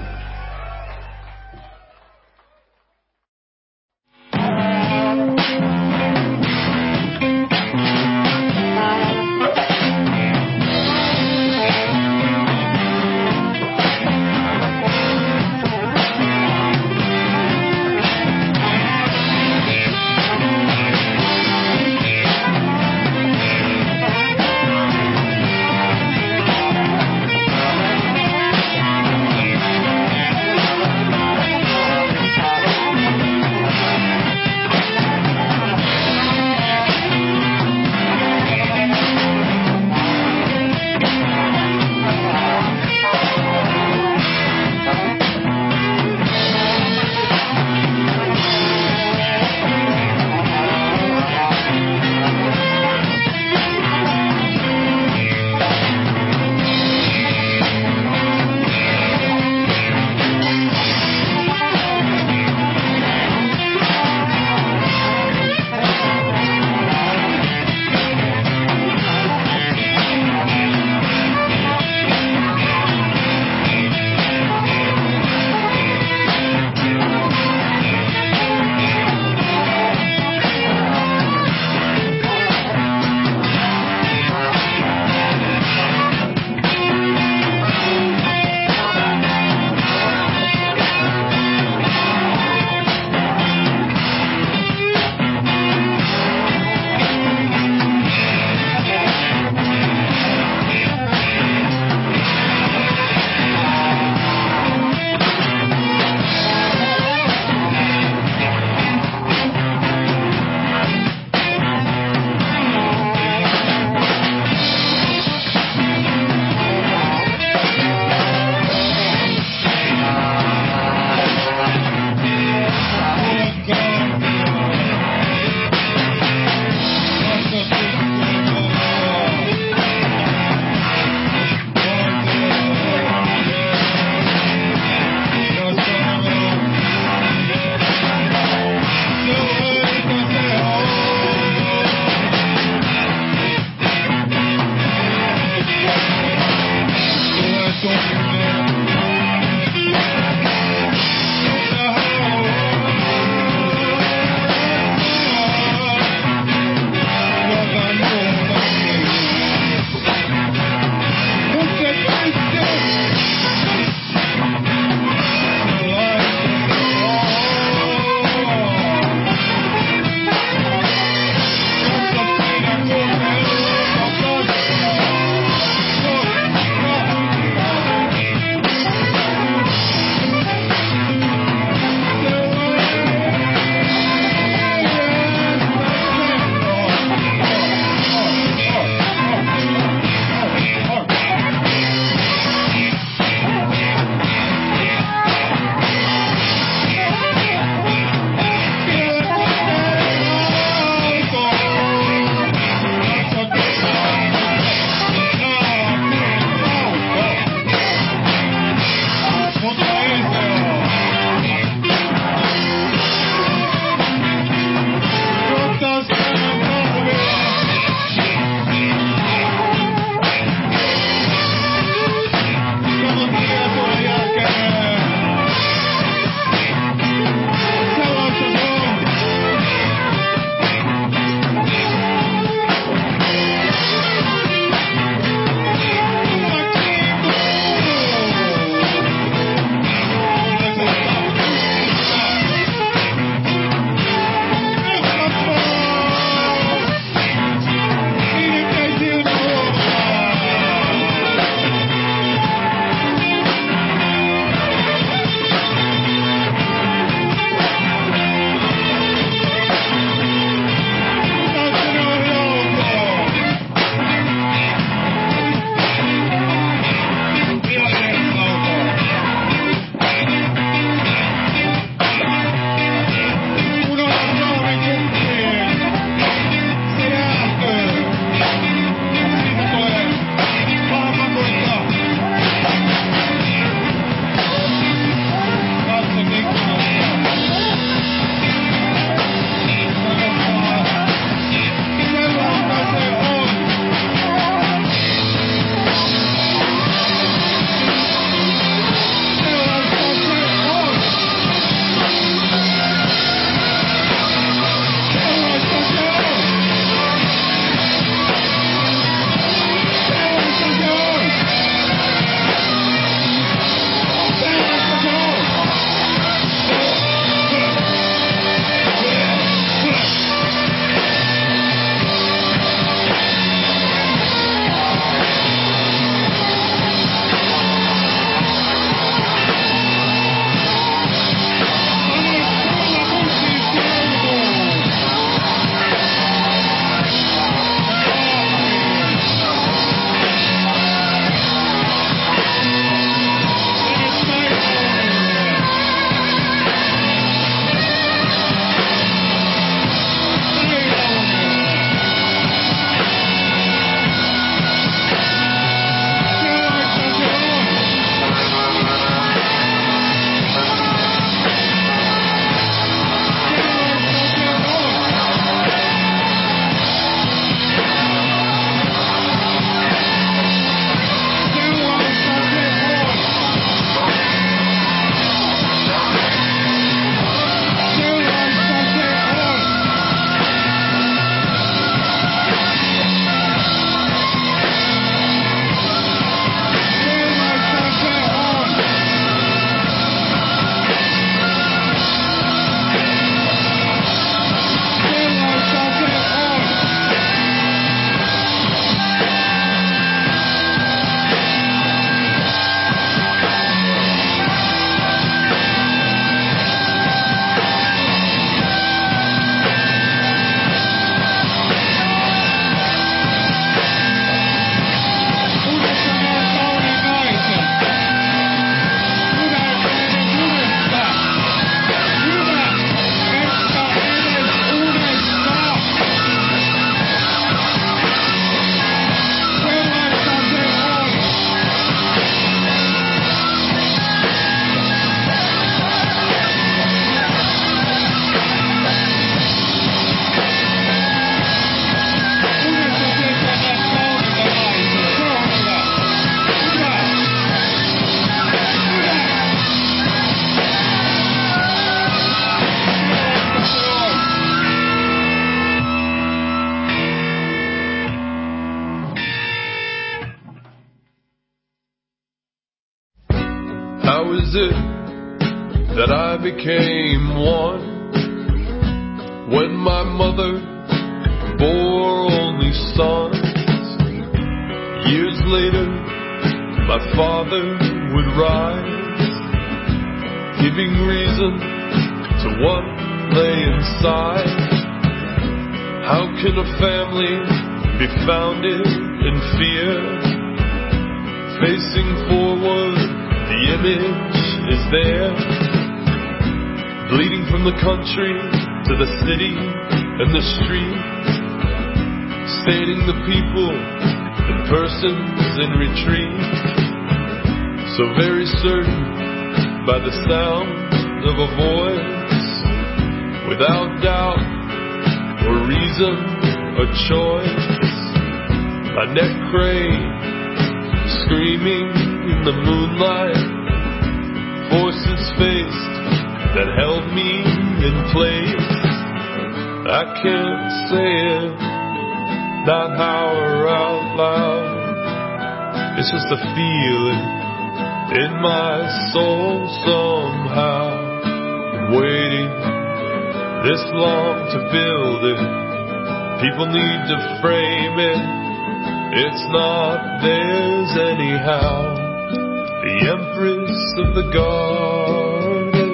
is it that I became one? When my mother bore only sons, years later my father would rise, giving reason to what lay inside. How can a family be founded in fear? Facing forward, the image is there, bleeding from the country to the city and the street, staining the people and persons in retreat. So very certain by the sound of a voice, without doubt or reason or choice, my neck craned, screaming in the moonlight, forces faced that held me in place. I can't say it, not how or out loud. It's just a feeling in my soul somehow. Waiting this long to build it, people need to frame it. It's not theirs anyhow. The Empress of the Garden,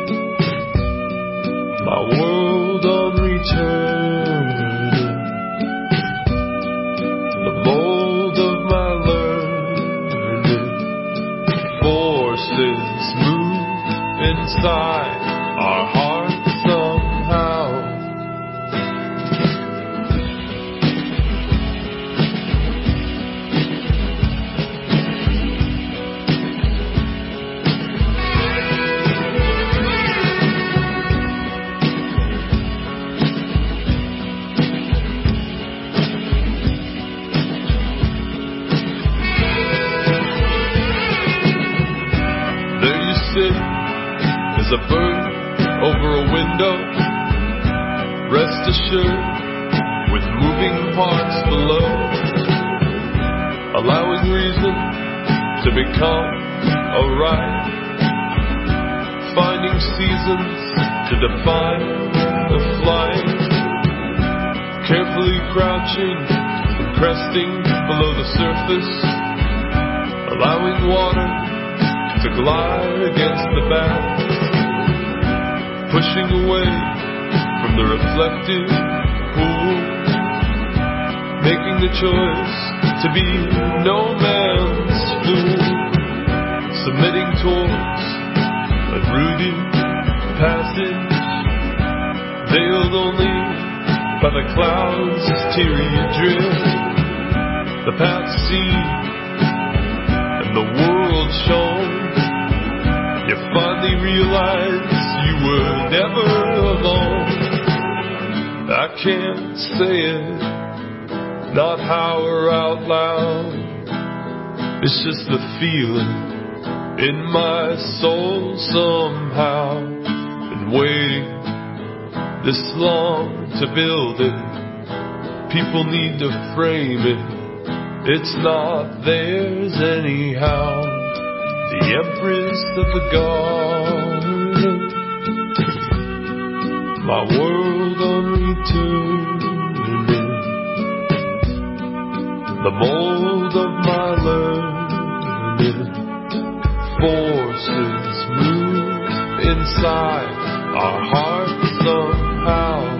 my world on return, the mold of my learning, forces move inside our hearts somehow. A bird over a window, rest assured with moving parts below, allowing reason to become a right, finding seasons to define the flight, carefully crouching and cresting below the surface, allowing water to glide against the back, pushing away from the reflective pool, making the choice to be no man's fool, submitting towards a rooted passage, veiled only by the clouds' teary drift, the path seen and the world shown. You finally realize you were never alone. I can't say it, not how or out loud. It's just the feeling in my soul somehow. And waiting this long to build it, people need to frame it. It's not theirs anyhow. The Empress of the Garden, my world on returning, the mold of my learning, forces move inside our hearts somehow.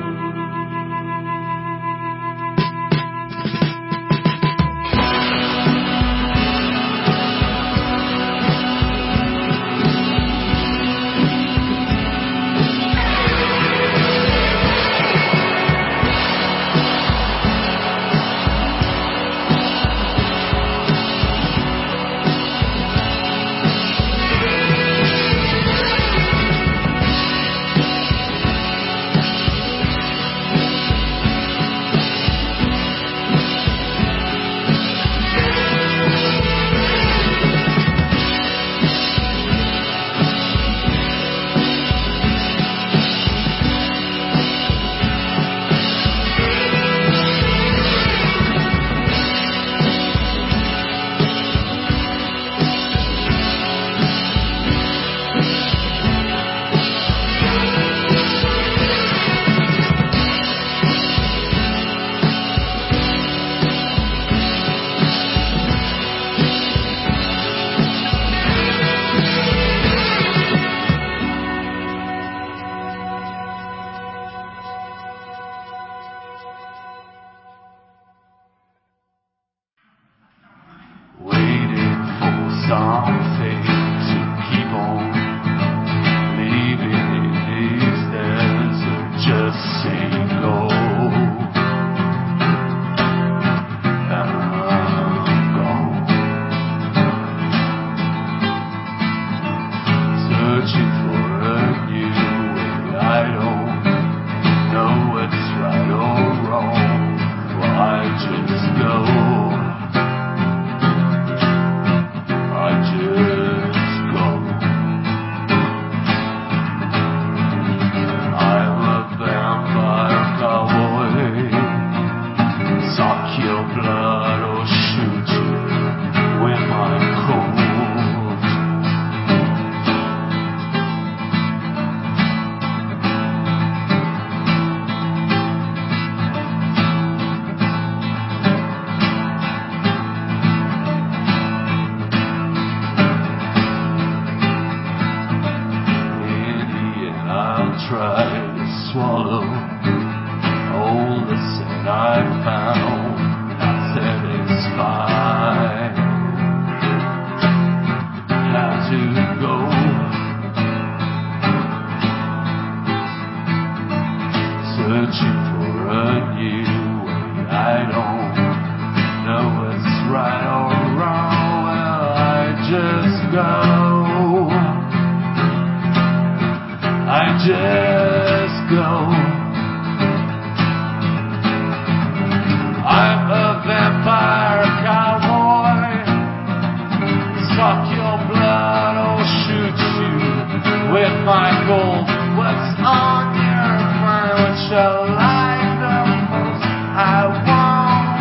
I don't know what's right or wrong. Well, I just go. I just go. I'm a vampire cowboy. Suck your blood or shoot you with my gold. What's on your mind? What shall I the most? I won't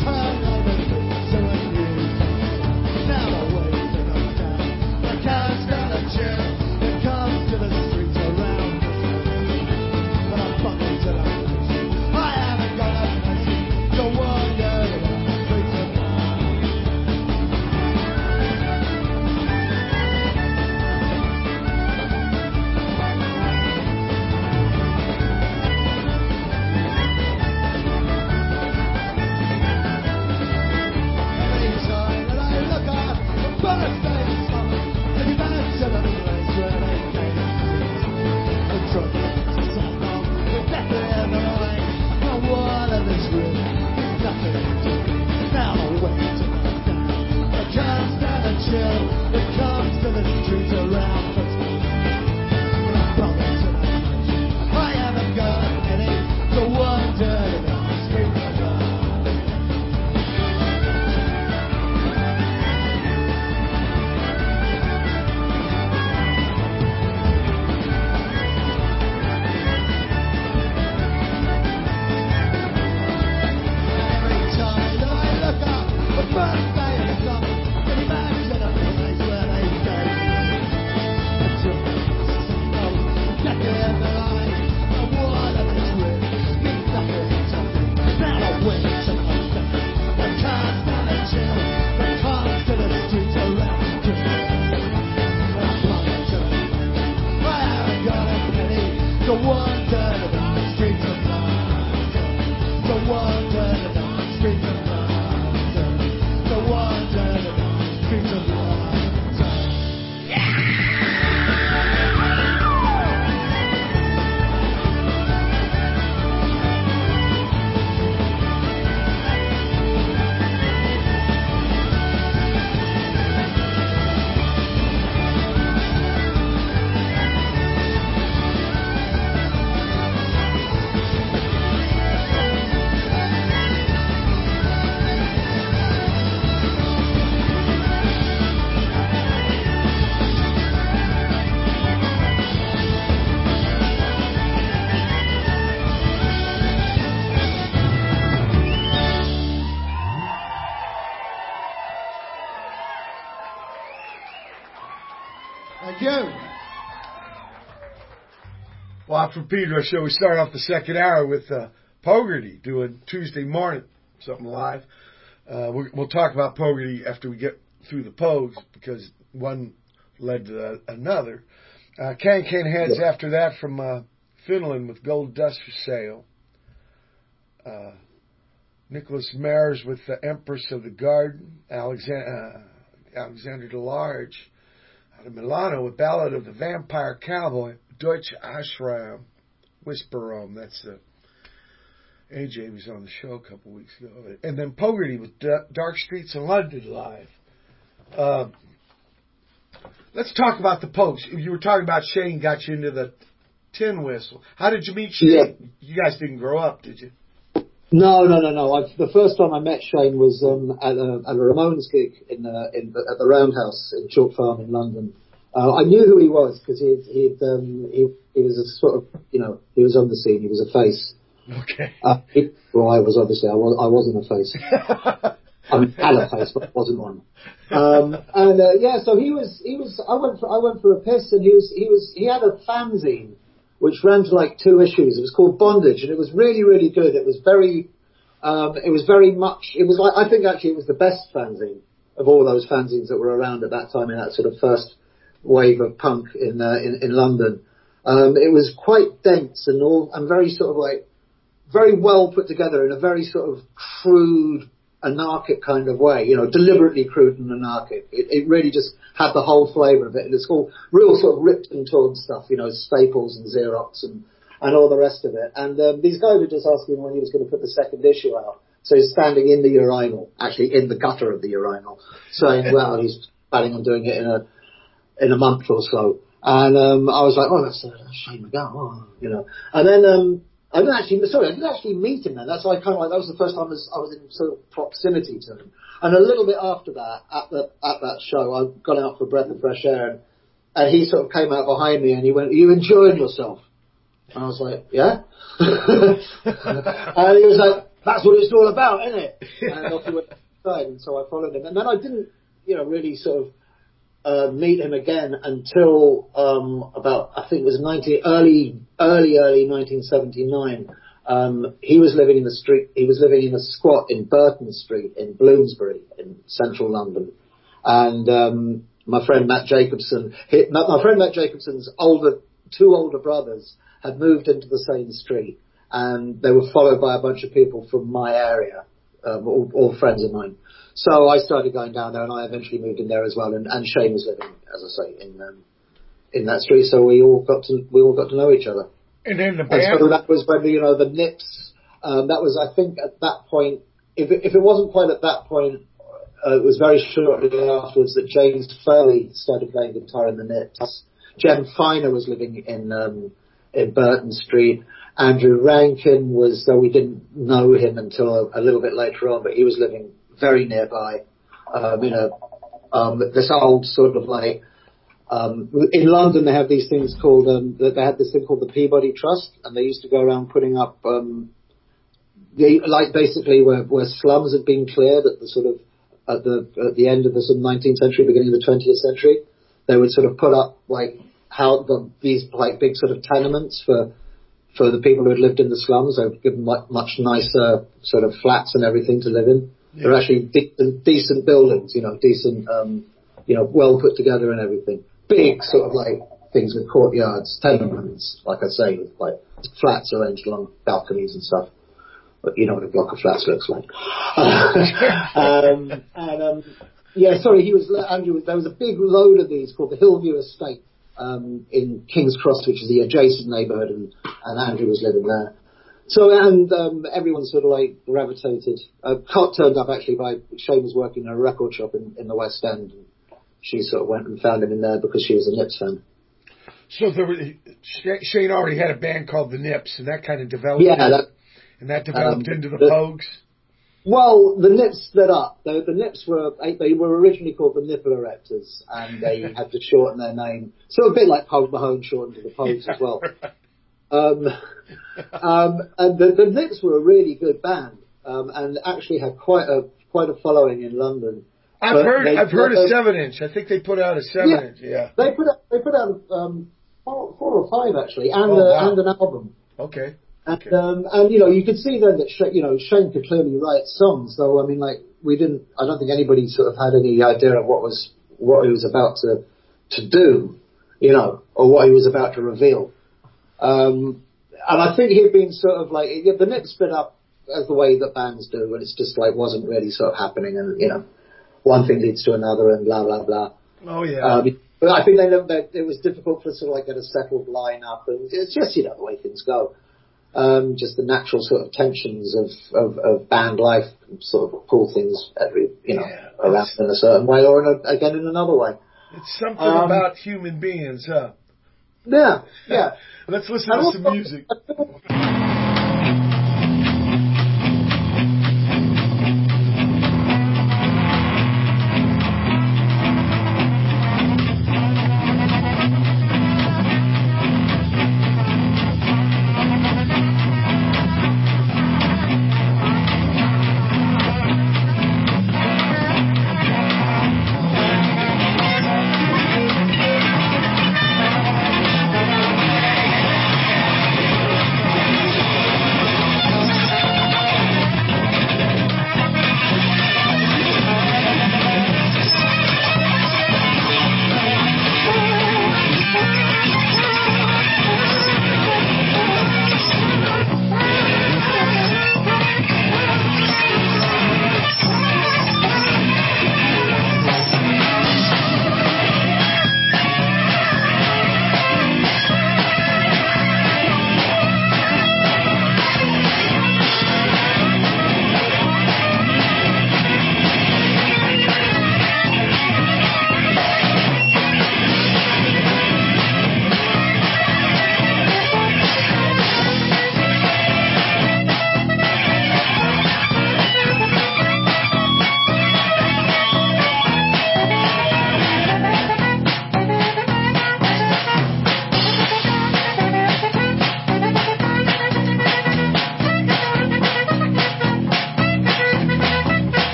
Thank you. Well, from Pedro show, we start off the second hour with Pogarty doing Tuesday morning, something live. We'll talk about Pogarty after we get through the Pogues, because one led to another. Can Heads after that from Finland with Gold Dust for Sale. Nicholas Mares with the Empress of the Garden. Alexander DeLarge out of Milano with Ballad of the Vampire Cowboy. Deutsche Ashram. Whisper That's AJ was on the show a couple weeks ago. And then Pogarty with Dark Streets of London live. Let's talk about the Pogues. You were talking about Shane got you into the tin whistle. How did you meet Shane? Yeah. You guys didn't grow up, did you? No. The first time I met Shane was at a Ramones gig at the Roundhouse in Chalk Farm in London. I knew who he was because he was a sort of, he was on the scene. He was a face. Okay. Well, I was obviously I wasn't a face. I mean, had a face, but wasn't one. So he was. I went for a piss, and he had a fanzine which ran to like 2 issues. It was called Bondage, and it was really, really good. It was very much. It was like, I think actually it was the best fanzine of all those fanzines that were around at that time in that sort of first wave of punk in London. It was quite dense and very sort of like very well put together in a very sort of crude, anarchic kind of way, deliberately crude and anarchic. It really just had the whole flavour of it, and it's all real sort of ripped and torn stuff, Staples and Xerox and all the rest of it. And these guys were just asking when he was going to put the second issue out. So he's standing in the urinal, actually in the gutter of the urinal, saying, well, he's planning on doing it in a month or so. And I was like, oh, that's a shame ago, And then I didn't actually meet him then. That's why that was the first time I was in sort of proximity to him. And a little bit after that, at that show, I got out for a breath of fresh air, and he sort of came out behind me and he went, "Are you enjoying yourself?" And I was like, "Yeah." And he was like, that's what it's all about, isn't it? And off he went outside, and so I followed him. And then I didn't, really sort of meet him again until about, I think it was early 1979. He was living in the street. He was living in a squat in Burton Street in Bloomsbury in central London, and my friend Matt Jacobson, my friend Matt Jacobson's two older brothers had moved into the same street, and they were followed by a bunch of people from my area, all friends of mine. So I started going down there, and I eventually moved in there as well. And Shane was living, as I say, in that street. So we all got to know each other. And then the And band. so that was when the Nips. That was, I think, at that point. If it wasn't quite at that point, it was very shortly afterwards that James Foley started playing guitar in the Nips. Jem Finer was living in Burton Street. Andrew Rankin was, though we didn't know him until a little bit later on, but he was living very nearby, this old sort of like, in London they have these things called, they had this thing called the Peabody Trust, and they used to go around putting up, basically where slums had been cleared at the sort of, at the end of the sort of 19th century, beginning of the 20th century, they would sort of put up these like big sort of tenements for the people who had lived in the slums. They would give them much nicer sort of flats and everything to live in. Yeah. They're actually decent buildings, decent, well put together and everything. Big sort of like things with courtyards, tenements, like I say, with like flats arranged along balconies and stuff. But you know what a block of flats looks like. Andrew, there was a big load of these called the Hillview Estate, in King's Cross, which is the adjacent neighbourhood, and Andrew was living there. So, everyone sort of like gravitated. Cot turned up actually Shane was working in a record shop in the West End, and she sort of went and found him in there because she was a Nips fan. So Shane already had a band called the Nips, and that kind of developed. Yeah, that developed into the Pogues. Well, the Nips split up. The Nips were originally called the Nipple Erectors, and they had to shorten their name. So a bit like Pog Mahone shortened to the Pogues as well. And the Nips were a really good band, and actually had quite a following in London. I've heard a 7-inch. I think they put out a 7-inch. Yeah. They put out 4 or 5 actually, and an album. Okay. And you could see then that Shane could clearly write songs, though. I mean, I don't think anybody sort of had any idea of what he was about to do, or what he was about to reveal. And I think he'd been sort of like, the Nips split up as the way that bands do, and it's just like wasn't really sort of happening, and one thing leads to another, and blah blah blah. Oh yeah. But I think they know that it was difficult for sort of like get a settled lineup, and it's just the way things go. Just the natural sort of tensions of band life sort of pull things around in a certain way or again in another way. It's something about human beings, huh? Yeah. Let's listen to some music.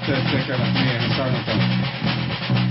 care of me and Sarnaton.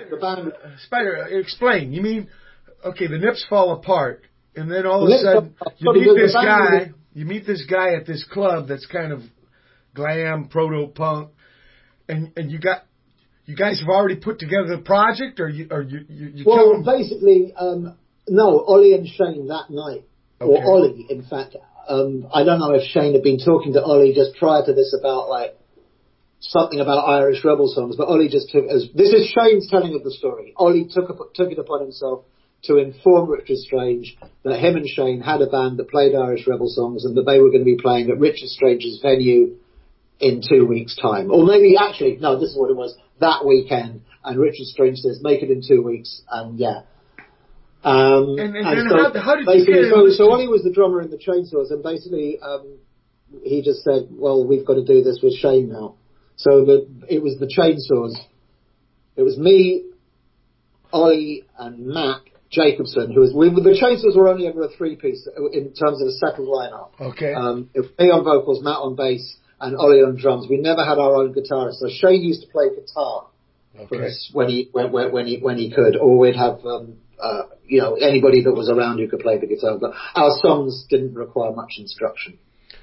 the band. Spider, explain. You mean, okay, the Nips fall apart, and then all of The a Nips sudden fall apart. you meet The this band guy. was- You meet this guy at this club that's kind of glam, proto punk, and you guys have already put together the project, or you tell Well, him. basically, no, Ollie and Shane that night, or Okay. Ollie, in fact. I don't know if Shane had been talking to Ollie just prior to this about like something about Irish rebel songs, but Ollie just took as this is Shane's telling of the story. Ollie took it upon himself to inform Richard Strange that him and Shane had a band that played Irish rebel songs and that they were going to be playing at Richard Strange's venue in 2 weeks' time. Or maybe actually, no, this is what it was, that weekend. And Richard Strange says, make it in 2 weeks, and yeah. And how did you basically, get it? so Ollie was the drummer in the Chainsaws, and basically he just said, well, we've got to do this with Shane now. So it was the Chainsaws. It was me, Ollie, and Matt Jacobson, the Chainsaws were only ever a three-piece in terms of a settled lineup. Okay. It was me on vocals, Matt on bass, and Ollie on drums. We never had our own guitarist, so Shane used to play guitar for us when he could, or we'd have anybody that was around who could play the guitar. But our songs didn't require much instruction.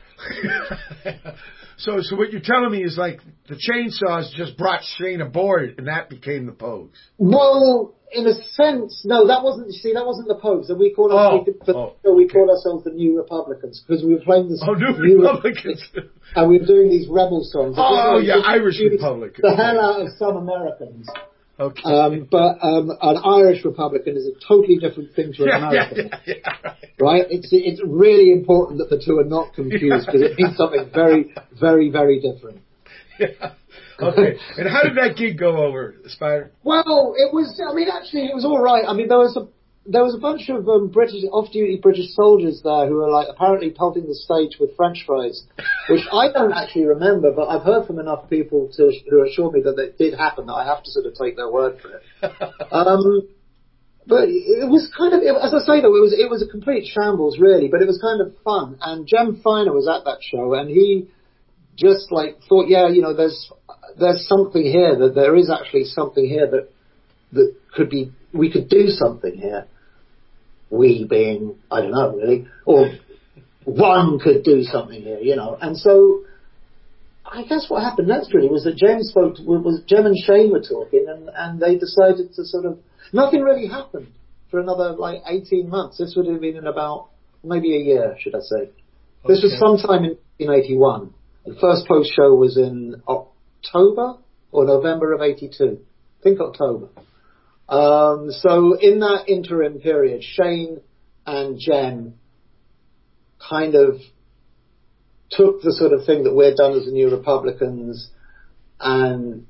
So what you're telling me is like the Chainsaws just brought Shane aboard, and that became the Pogues. Well, in a sense, no, that wasn't the Pogues. And we called ourselves the New Republicans because we were playing this. Oh, New Republicans. And we were doing these rebel songs. Oh, yeah, Irish Republicans. The hell out of some Americans. Okay. But an Irish Republican is a totally different thing to an American. Right? It's really important that the two are not confused because it means something very, very, very different. Yeah. Okay. And how did that gig go over, Spider? Well, it was all right. I mean, there was a bunch of off-duty British soldiers there who were like apparently pelting the stage with French fries, which I don't actually remember, but I've heard from enough people who assure me that it did happen that I have to sort of take their word for it. But it was kind of, as I say though, it was a complete shambles really, but it was kind of fun. And Jem Finer was at that show, and he just like thought, yeah, there's something here, that there is actually something here that could be, we could do something here. We being, I don't know really, or one could do something here, And so, I guess what happened next really was that Jem and Shane were talking, and they decided to sort of, nothing really happened for another 18 months. This would have been in about maybe a year, should I say. This was sometime in 1981. The first post show was in October or November of 82. I think October. So in that interim period, Shane and Jem kind of took the sort of thing that we'd done as the New Republicans, and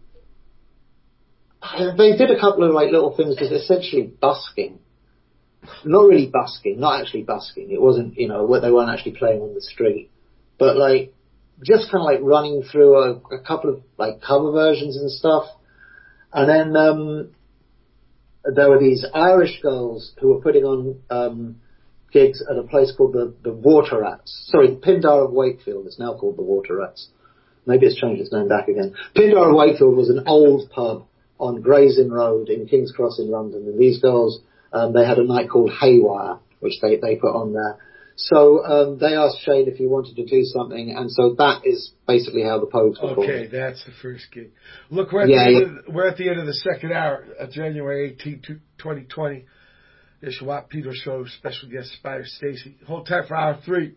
they did a couple of little things, because essentially busking. Not really busking, not actually busking. It wasn't, they weren't actually playing on the street, but just kind of running through a couple of cover versions and stuff. And then there were these Irish girls who were putting on gigs at a place called the Water Rats. Sorry, Pindar of Wakefield. It's now called the Water Rats. Maybe it's changed its name back again. Pindar of Wakefield was an old pub on Gray's Inn Road in King's Cross in London. And these girls, they had a night called Haywire, which they put on there. So they asked Shane if he wanted to do something, and so that is basically how the Pogues were formed. Okay, that's the first gig. Look, we're at the end of the second hour, January 18, 2020. The Schwab Peter Show, special guest Spider Stacy. Hold tight for hour 3.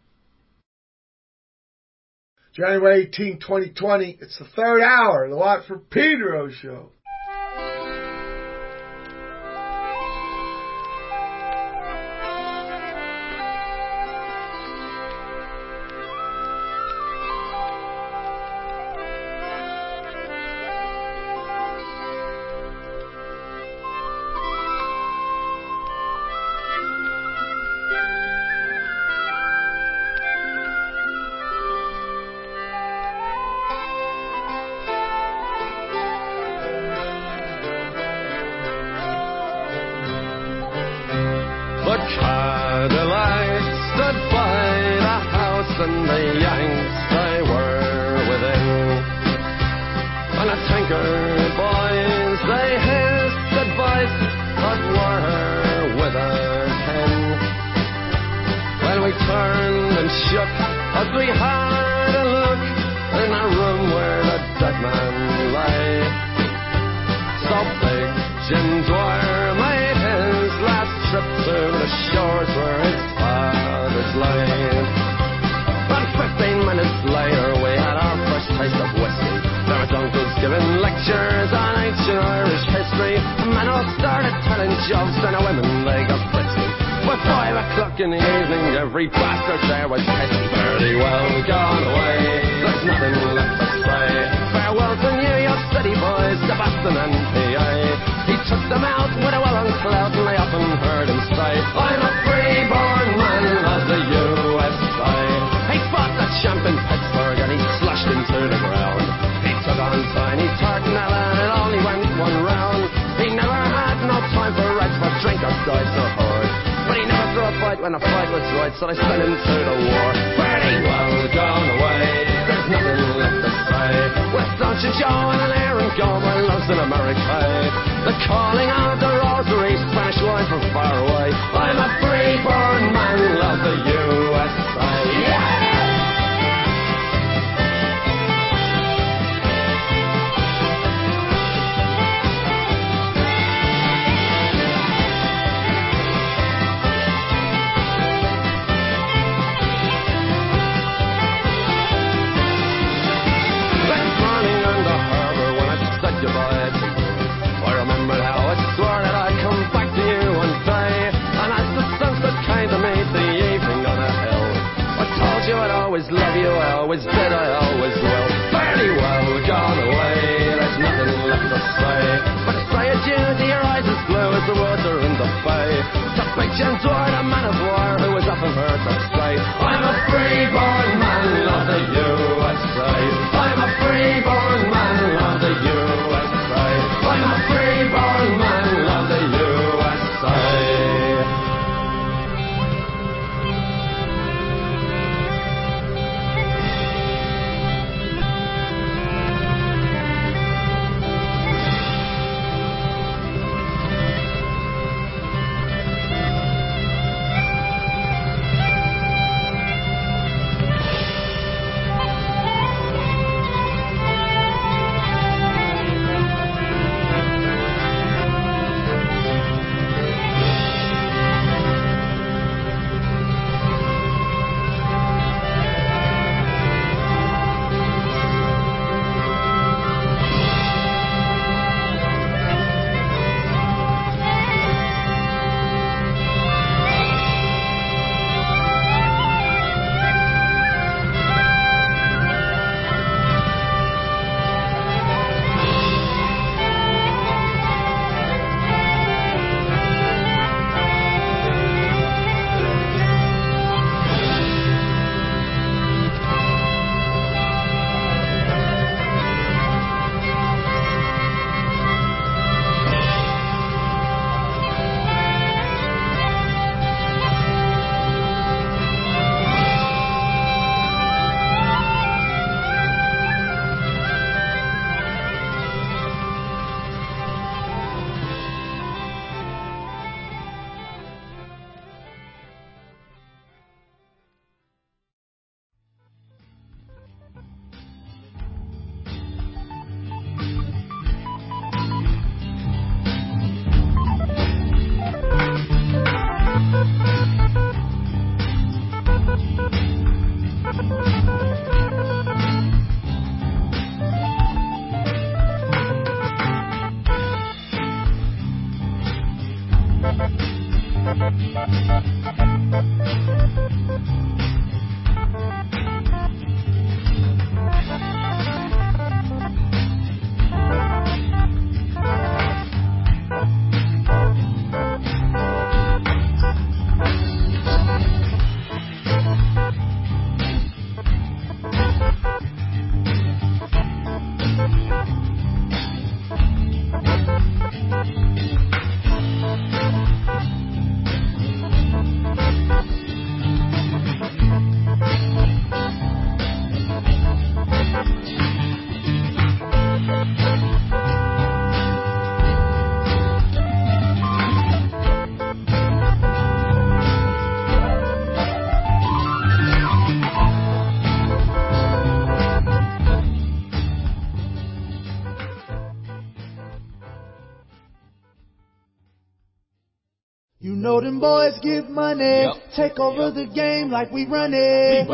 January 18, 2020. It's the third hour, the Watt from Pedro Show. The Cadillac stood by the house and the Yanks they were within. And the Tinker boys they hissed and shook as we had a look in a room where the dead man lay. So big Jim Dwyer made his last trip to the shores where his fathers lay. And 15 minutes later we had our first taste of whiskey. There was uncles giving lectures on ancient Irish history. The men all started telling jokes and the women they got frisky. By 5 o'clock in the evening every bastard there was pissy. Fairly well gone away, there's nothing left to say. Farewell to New York City boys, to Boston and PA. He took them out with a well on clout and I often heard him say, I'm a free-born man of the USA. He fought the champ in Pittsburgh and he slashed him to the ground. He took on Tiny Tartanella and it only went one round. He never had no time for rest, for drink or die so hard. But he never threw a fight when the fight was right, so they sent him to the war. Pretty well gone away, there's nothing left to say. With Sancho Joe and an Aaron Gilmore loves in America. The calling of the rosary, Spanish wine from far away. I'm a free-born man, love the USA. Yeah! Goodbye to you. I remembered how I swore that I'd come back to you one day. And as the sunset came to meet the evening on a hill, I told you I'd always love you, I always did, I always will. Fairly well gone away, there's nothing left to say. But to say adieu to your eyes as blue as the water in the bay. To big Jim Dwyer, the man of war, who was often heard to say, I'm a free-born man of the USA. I'm a free-born man of the USA. I'm a free-born man of the USA. know them boys give money, take over the game like we run it.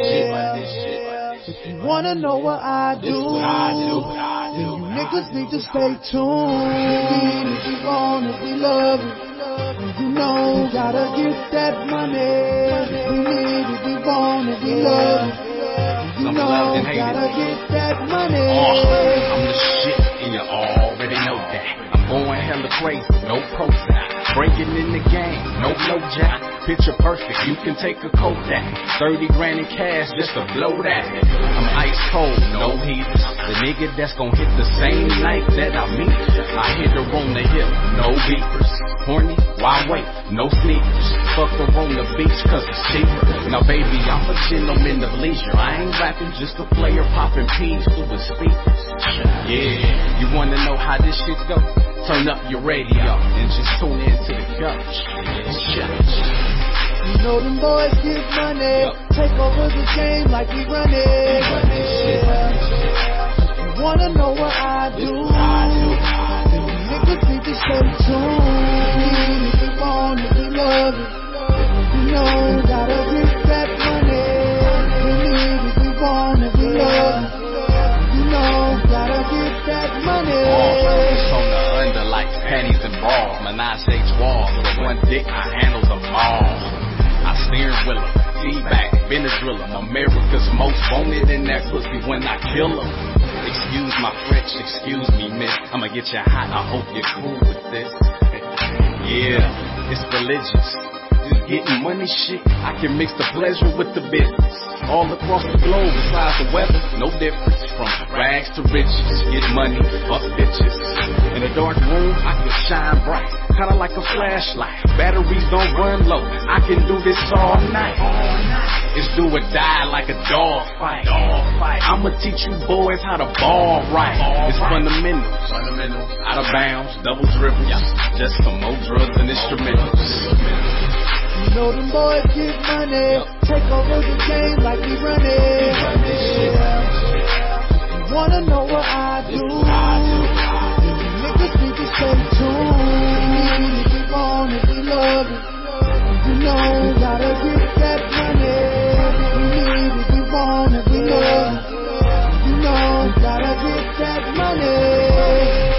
If you wanna know what I do, then you niggas need to stay tuned. If we want it, we love it. You know, gotta get that money. We need it, we want it, we love it. You know, gotta get that money. I'm the shit, and you already know that. I'm going hella crazy, no Prozac. Breaking in the game, no jack. Picture perfect, you can take a Kodak. 30 grand in cash just to blow that. I'm ice cold, no heaters. The nigga that's gon' hit the same night that I meet. I hit her on the hip, no beepers. Horny, why wait? No sneakers. Fuck her on the beach cause it's cheaper. Now baby, I'm a gentleman of leisure. I ain't rapping, just a player popping peas through the speakers. Yeah, you wanna know how this shit go? Turn up your radio and just tune into the coach. You know them boys give money, take over the game like we run it. If you wanna know what I do, then you niggas need to stay tuned. If we want it, we love it. You know, gotta get that money. We need it, we want it, we love it. You know, gotta get that money. It's on the under like panties and bras. Menage a trois, with one dick I handle them all. I steering wheel 'em, feedback, Benadryl 'em. America's most wanted in that pussy when I kill 'em. Excuse my French, excuse me, miss. I'ma get you hot, I hope you're cool with this. Yeah, it's religious. This getting money shit, I can mix the pleasure with the business. All across the globe, besides the weather, no difference. From rags to riches, get money, fuck bitches. In a dark room, I can shine bright, kinda like a flashlight. Batteries don't run low, I can do this all night. It's do or die like a dog fight. I'ma teach you boys how to ball right. It's fundamentals, out of bounds, double dribbles, just some more drugs and instrumentals. You know them boys give money, take over the game like we run it. If you wanna know what I do, then you niggas need to stay tuned. If we want it, we love it. You know, gotta get that money. We need it, we want it, we love it. You know, gotta get that money.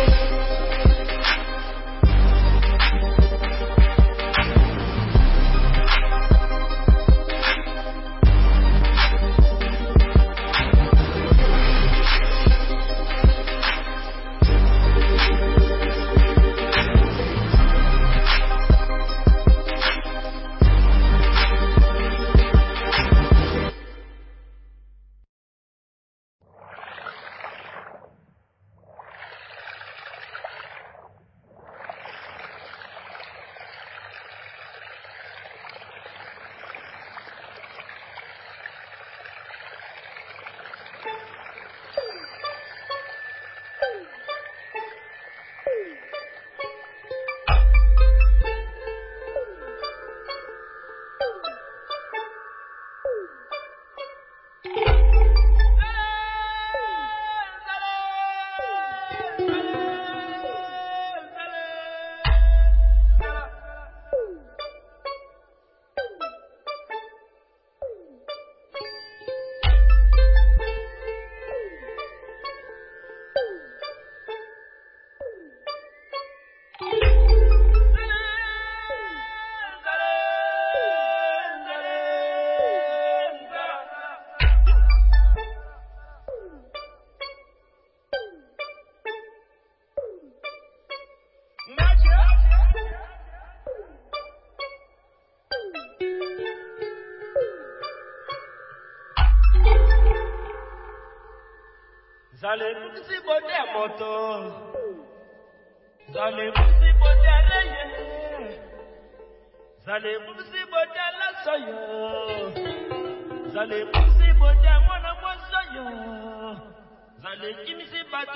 Zalemusi bode moto, zalemusi bode reye, zalemusi bode lasoyo, zalemusi bode mwana mwasoyo, zalekimisi bato,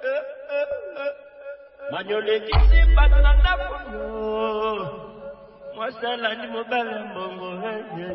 manyolekisi bato na napoyo, mwasala ni mobile mbongo reye.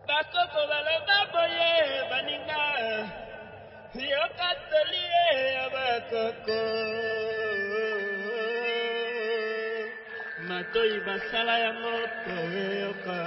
Bakoko balaba boye baninga. Yo katolie abakoko. Matoi basala ya moto yoka.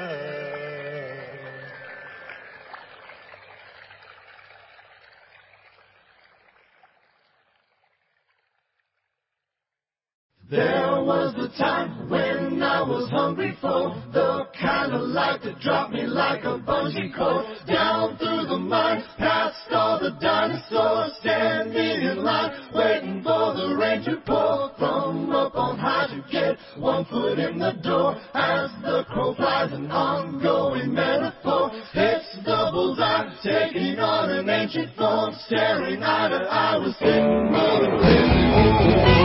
There was the time when I was hungry for the kind of life that dropped me like a bungee cord down through the mine, past all the dinosaurs, standing in line, waiting for the rain to pour from up on high to get 1 foot in the door. As the crow flies, an ongoing metaphor. It's the bullseye taking on an ancient form, staring eye to eye with sitting motivation.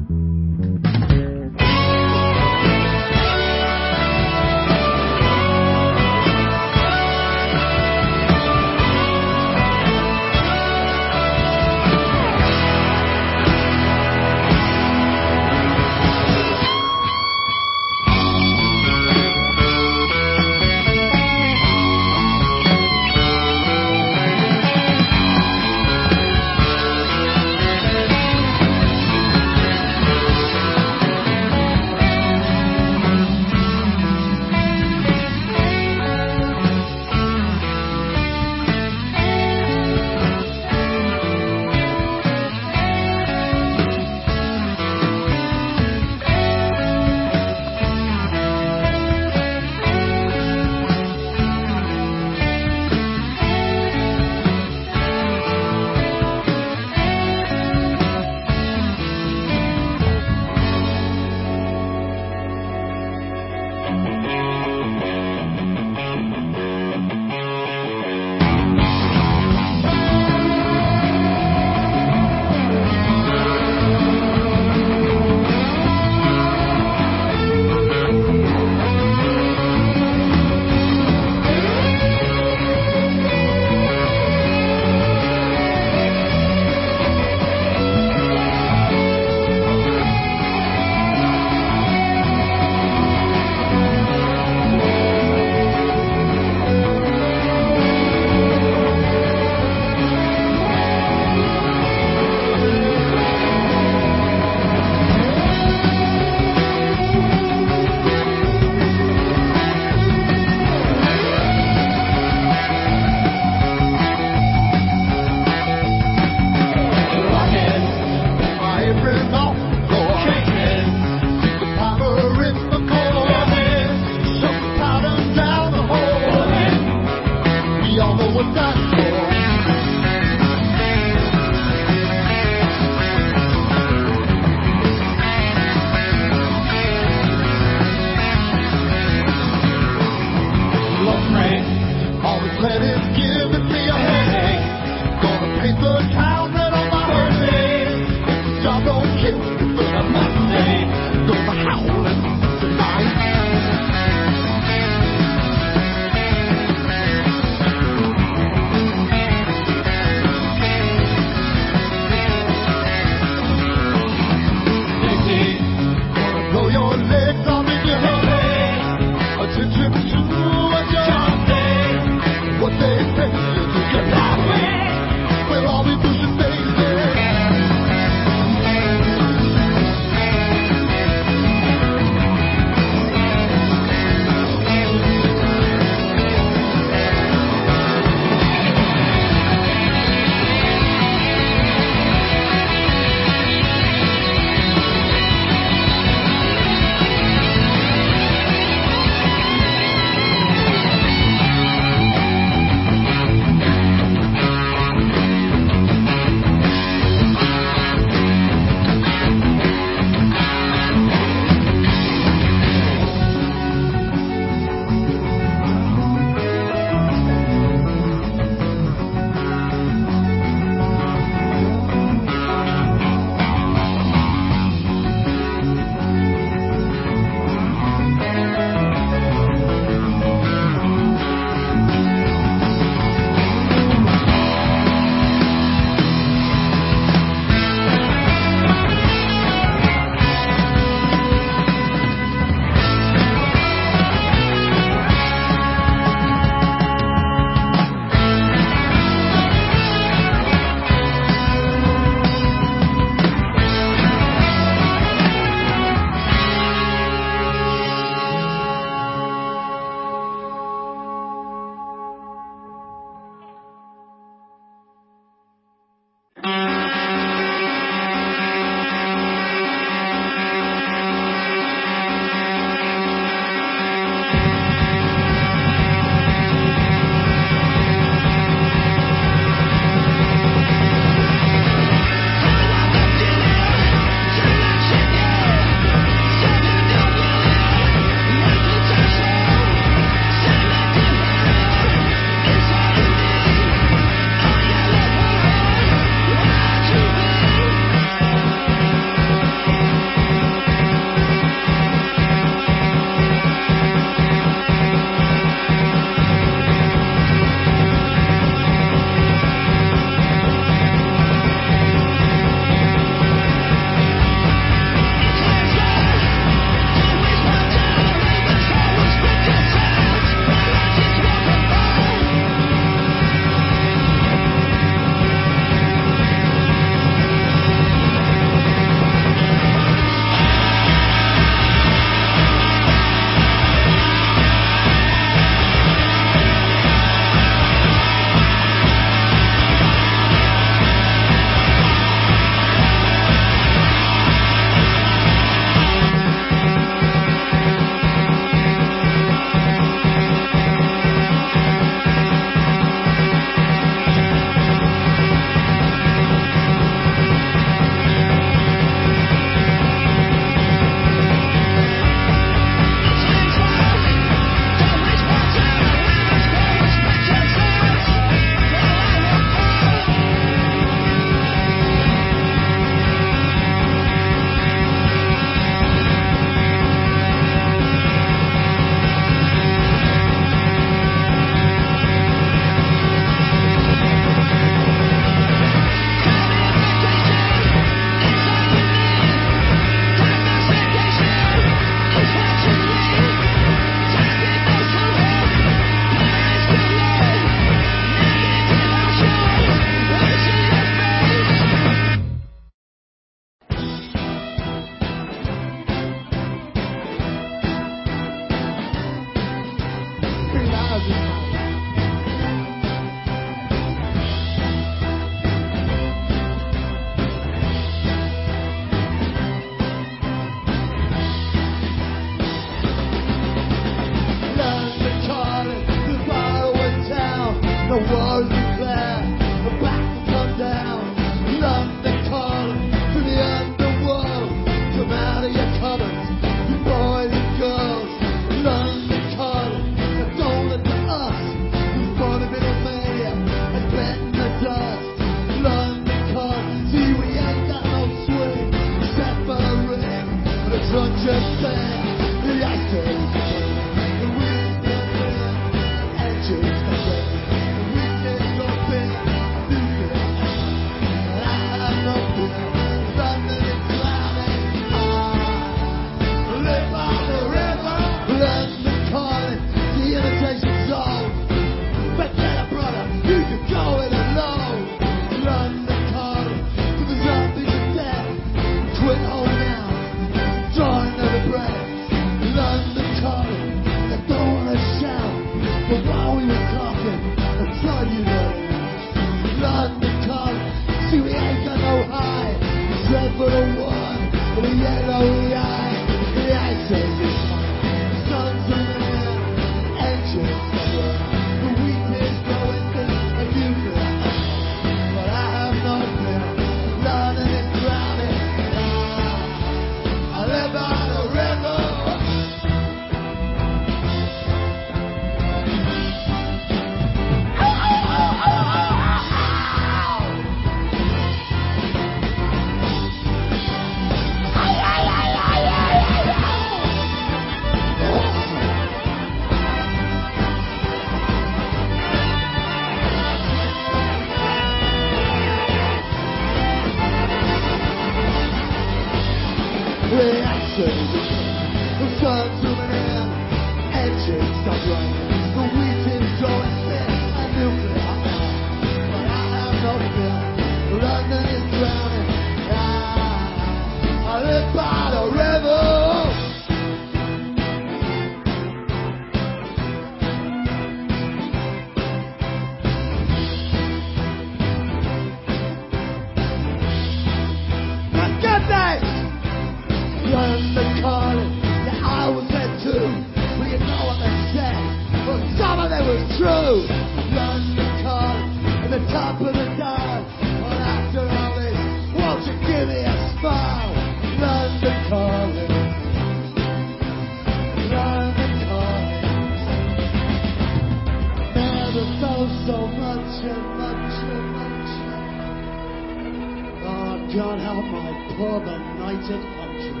God help my poor benighted country.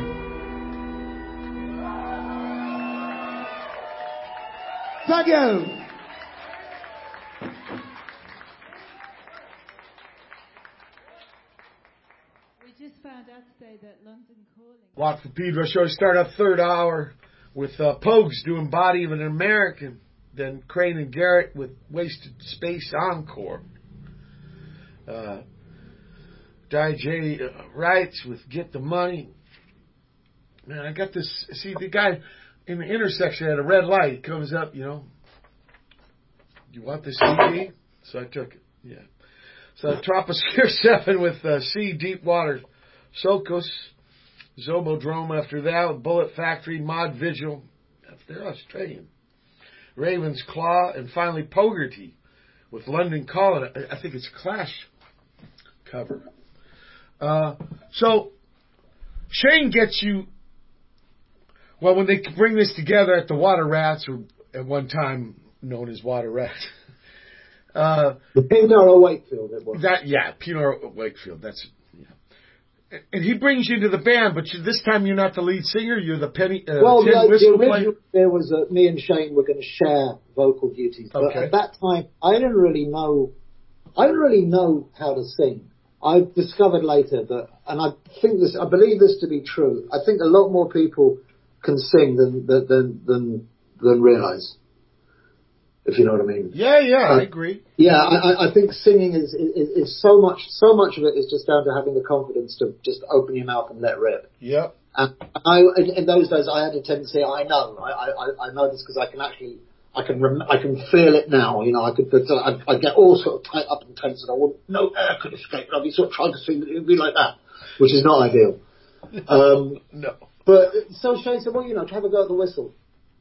Thank you. We just found out today that London Calling. Watt from Pedro show. Start our third hour with Pogues doing Body of an American. Then Crane and Garrett with Wasted Space Encore. J. Wrights with Get the Money. Man, I got this. See, the guy in the intersection had a red light. He comes up, you know. You want this CD? So I took it. Yeah. So Troposphere 7 with C. Deepwater Sokos. Zobodrome after that with Bullet Factory, Mod Vigil. They're Australian. Raven's Claw. And finally Pogerty with London Calling. I think it's a Clash cover. So Shane gets you. Well, when they bring this together at the Water Rats, or at one time known as Water Rats, the Pinaro Wakefield. It was Pinaro Wakefield. That's and he brings you to the band, but this time you're not the lead singer. You're the Tin Whistle player. There was me and Shane were going to share vocal duties, but at that time I didn't really know how to sing. I discovered later that, and I believe this to be true. I think a lot more people can sing than realise. If you know what I mean. Yeah, I agree. Yeah, I think singing is so much of it is just down to having the confidence to just open your mouth and let rip. Yep. And in those days I had a tendency. I know this because I can feel it now. You know, I get all sort of tight up and tense, and no air could escape. I'd be sort of trying to sing, it would be like that, which is not ideal. No. But so Shane said, well, you know, have a go at the whistle,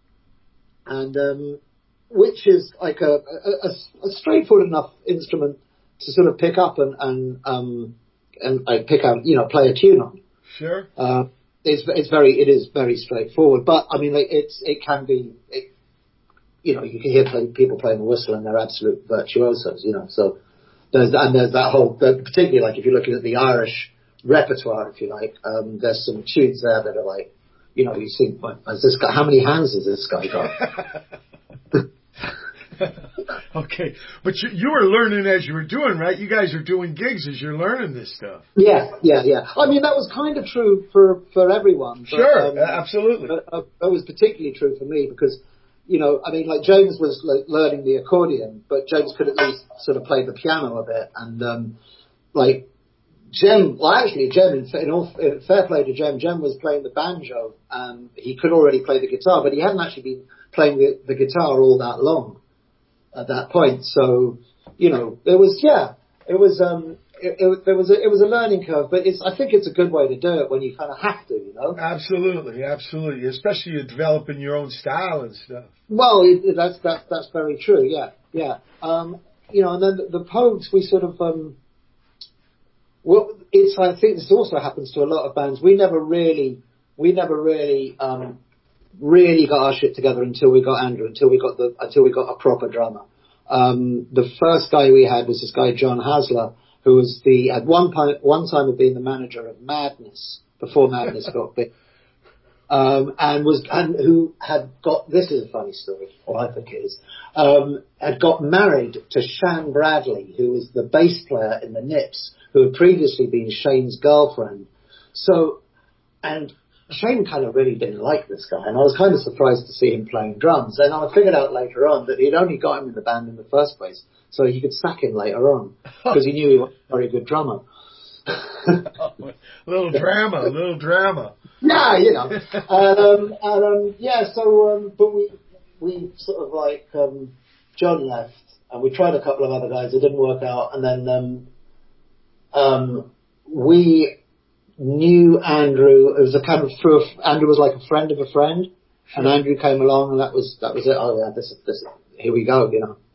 and which is like a straightforward enough instrument to sort of pick up and pick out, you know, play a tune on. Sure. It is very straightforward, but I mean, it can be. You know, you can hear people playing the whistle and they're absolute virtuosos, you know. So there's that whole, particularly like if you're looking at the Irish repertoire, if you like, there's some tunes there that are like, you know, you think, how many hands has this guy got? Okay, but you were learning as you were doing, right? You guys are doing gigs as you're learning this stuff. Yeah. I mean, that was kind of true for everyone. But, sure, absolutely. That was particularly true for me because, you know, I mean, like James was like learning the accordion, but James could at least sort of play the piano a bit. And like Jem, in all fair play to Jem was playing the banjo, and he could already play the guitar, but he hadn't actually been playing the guitar all that long at that point. So, you know, it was it was a learning curve, but I think it's a good way to do it when you kind of have to, you know. Absolutely, especially you're developing your own style and stuff. Well, that's very true. Yeah. You know, and then the Pogues, we sort of I think this also happens to a lot of bands. We never really got our shit together until we got Andrew, until we got a proper drummer. The first guy we had was this guy John Hasler, who was at one time had been the manager of Madness before Madness got big, and who had got, this is a funny story, or I think it is, had got married to Shan Bradley, who was the bass player in the Nips, who had previously been Shane's girlfriend. So, and Shane kind of really didn't like this guy, and I was kind of surprised to see him playing drums. And I figured out later on that he'd only got him in the band in the first place so he could sack him later on, because he knew he was a very good drummer. little drama. Yeah, you know. But we sort of like, John left, and we tried a couple of other guys. It didn't work out, and then we knew Andrew. It was a kind of Andrew was like a friend of a friend, and Andrew came along, and that was it. Oh yeah, this here we go. You know,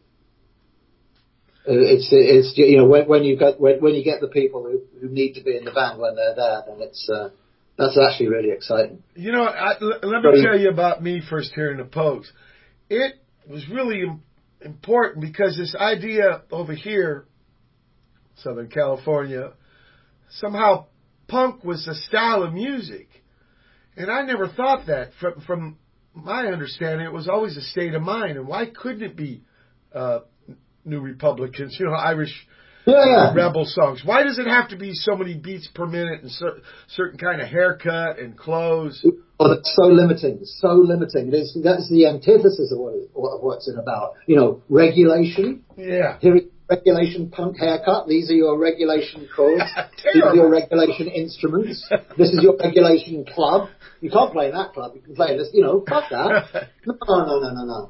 it's you know, when you get the people who need to be in the band when they're there, then that's actually really exciting. You know, let me tell you about me first hearing the Pogues. It was really important because this idea over here, Southern California, somehow punk was a style of music. And I never thought that. From my understanding, it was always a state of mind. And why couldn't it be New Republicans, you know, Irish rebel songs? Why does it have to be so many beats per minute and certain kind of haircut and clothes? Oh, that's so limiting. That's the antithesis of what's it about. You know, regulation. Yeah. Here is regulation punk haircut. These are your regulation chords. These are your regulation instruments. This is your regulation club. You can't play in that club. You can play in this. You know, fuck that. No.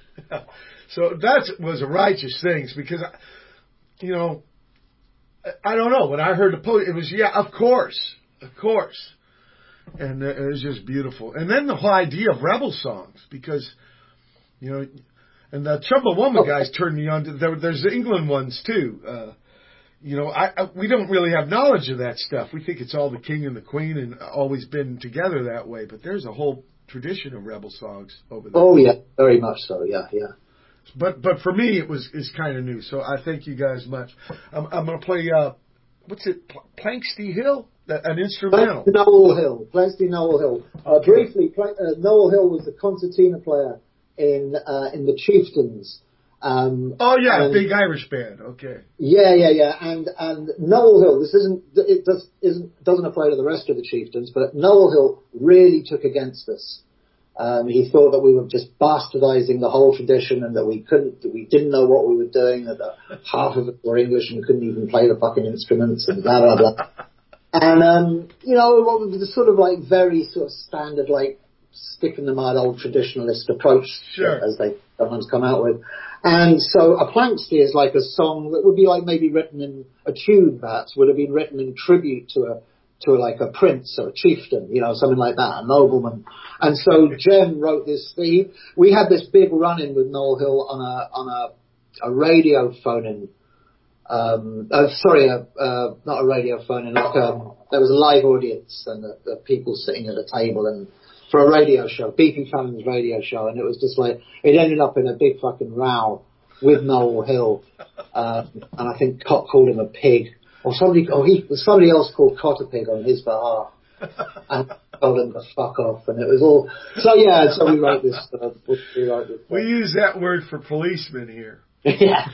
So that was a righteous thing, because, you know, I don't know. When I heard the Pogues, it was, of course. And it was just beautiful. And then the whole idea of rebel songs, because, you know, and the Chumbawamba guys turned me on to, there's the England ones too. You know, we don't really have knowledge of that stuff. We think it's all the King and the Queen and always been together that way. But there's a whole tradition of rebel songs over there. Oh yeah, very much so. Yeah. But for me, it's kind of new. So I thank you guys much. I'm going to play, what's it, Planxty Hill? An instrumental. Noel Hill. Briefly, Noel Hill was the concertina player in the Chieftains. Big Irish band. Okay. Yeah. And Noel Hill, doesn't apply to the rest of the Chieftains, but Noel Hill really took against us. He thought that we were just bastardizing the whole tradition, and that we didn't know what we were doing, that half of it were English and couldn't even play the fucking instruments, and blah blah blah. And you know, the sort of like very sort of standard, like stick in the mud old traditionalist approach, as they sometimes come out with. And so a Planxty is like a song that would be like maybe written in a tune, perhaps would have been written in tribute to like a prince or a chieftain, you know, something like that, a nobleman. And so Jem wrote this. We had this big run-in with Noel Hill on a radio phone-in. Not a radio phone-in. There was a live audience and the people sitting at a table and for a radio show, BP Fallon's radio show, and it was just like it ended up in a big fucking row with Noel Hill, and I think Cott called him a pig. Or somebody else called Cott a pig on his behalf, and told him to fuck off, and it was all. So we wrote this. We use that word for policemen here. Yeah.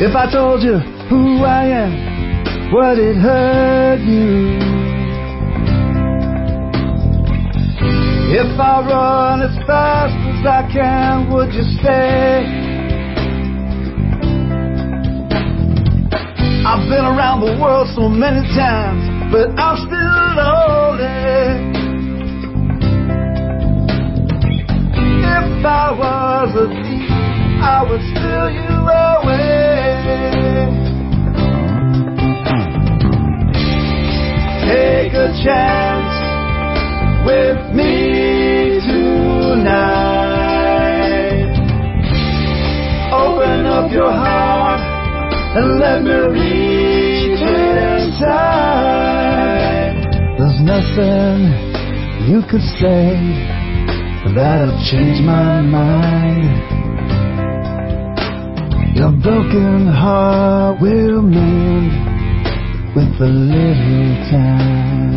If I told you who I am, would it hurt you? If I run as fast as I can, would you stay? I've been around the world so many times, but I'm still lonely. If I was a thief, I would steal you away. Take a chance with me tonight. Open up your heart and let me reach inside. There's nothing you could say that'll change my mind. Your broken heart will mend with a little time.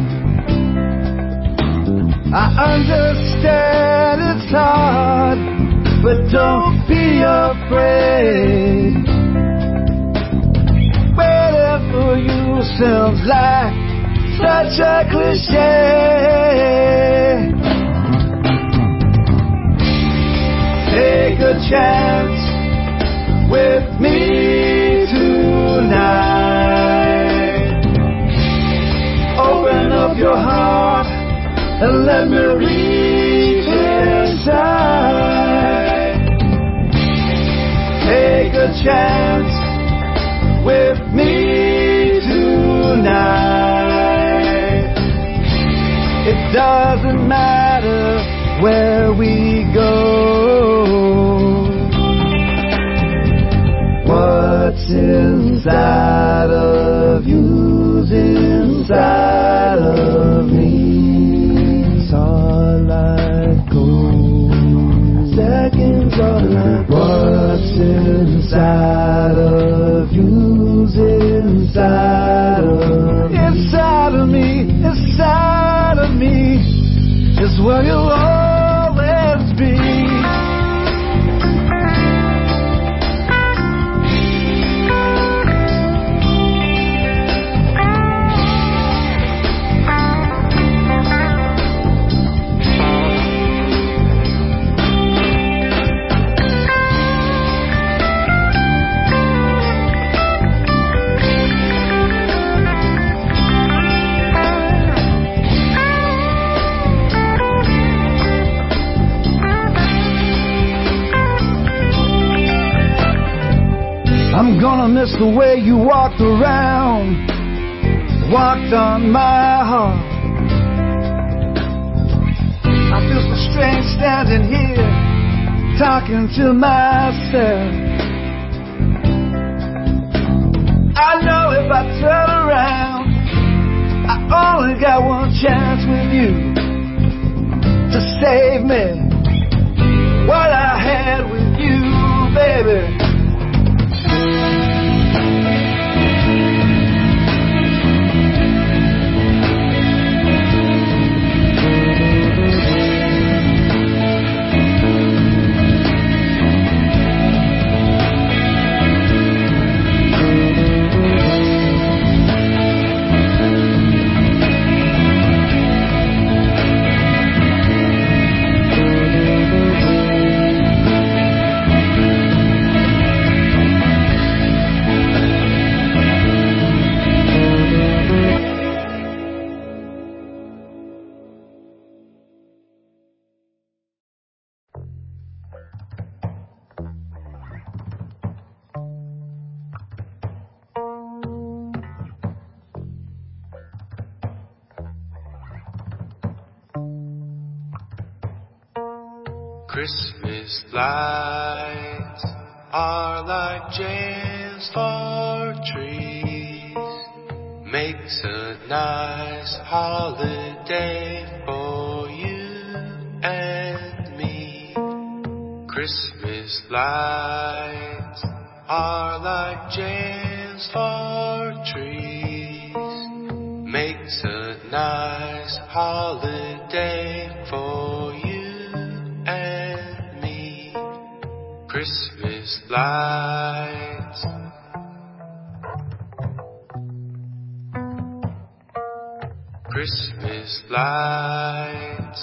I understand it's hard, but don't be afraid. Waiting for you sounds like such a cliche. Take a chance with me tonight. Open up your heart and let me reach inside. Take a chance with me tonight. It doesn't matter where we go. What's inside of you's inside of me. It's all like gold. Seconds are like what's inside of you's inside of me. Inside of me, inside of me is where you'll always be. I'm gonna miss the way you walked around, walked on my heart. I feel so strange standing here, talking to myself. I know if I turn around, I only got one chance with you to save me. What I had with you, baby. Christmas lights are like gems for trees. Makes a nice holiday for you and me. Christmas lights are like gems for trees. Makes a nice holiday for you and me. Christmas lights Christmas lights.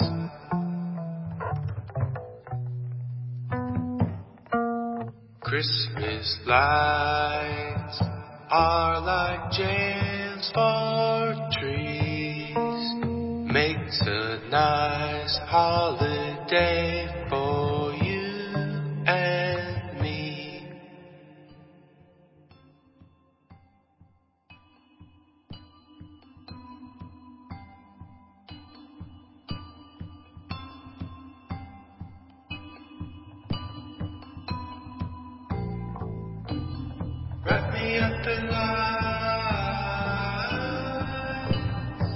Christmas lights are like gems for trees. Makes a nice holiday for you and me. Wrap me up in lights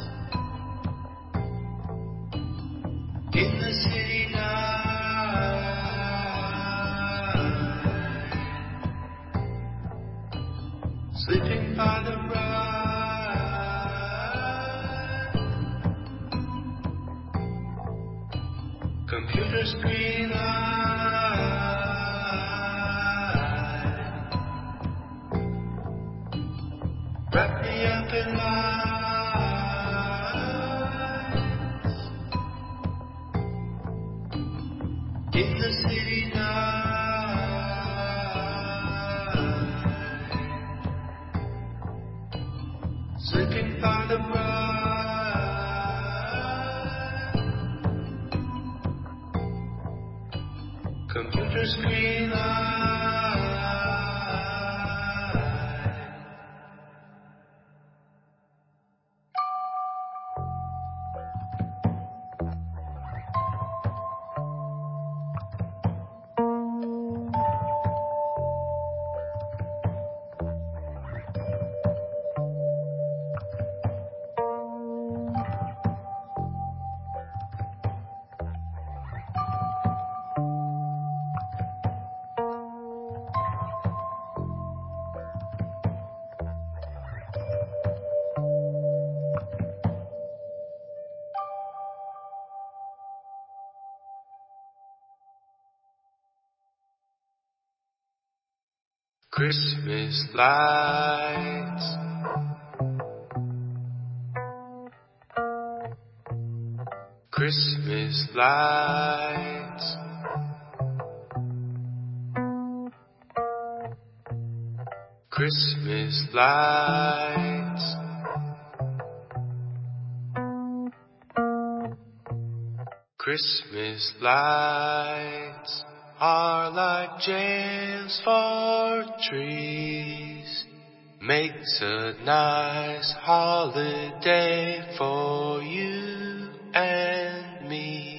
in the city night, sleeping by the ride, computer screen light. Wrap me up in lights in the city night, slipping by the ride, computer screen light. Christmas lights. Christmas lights. Christmas lights. Christmas lights are like gems for trees. Makes a nice holiday for you and me.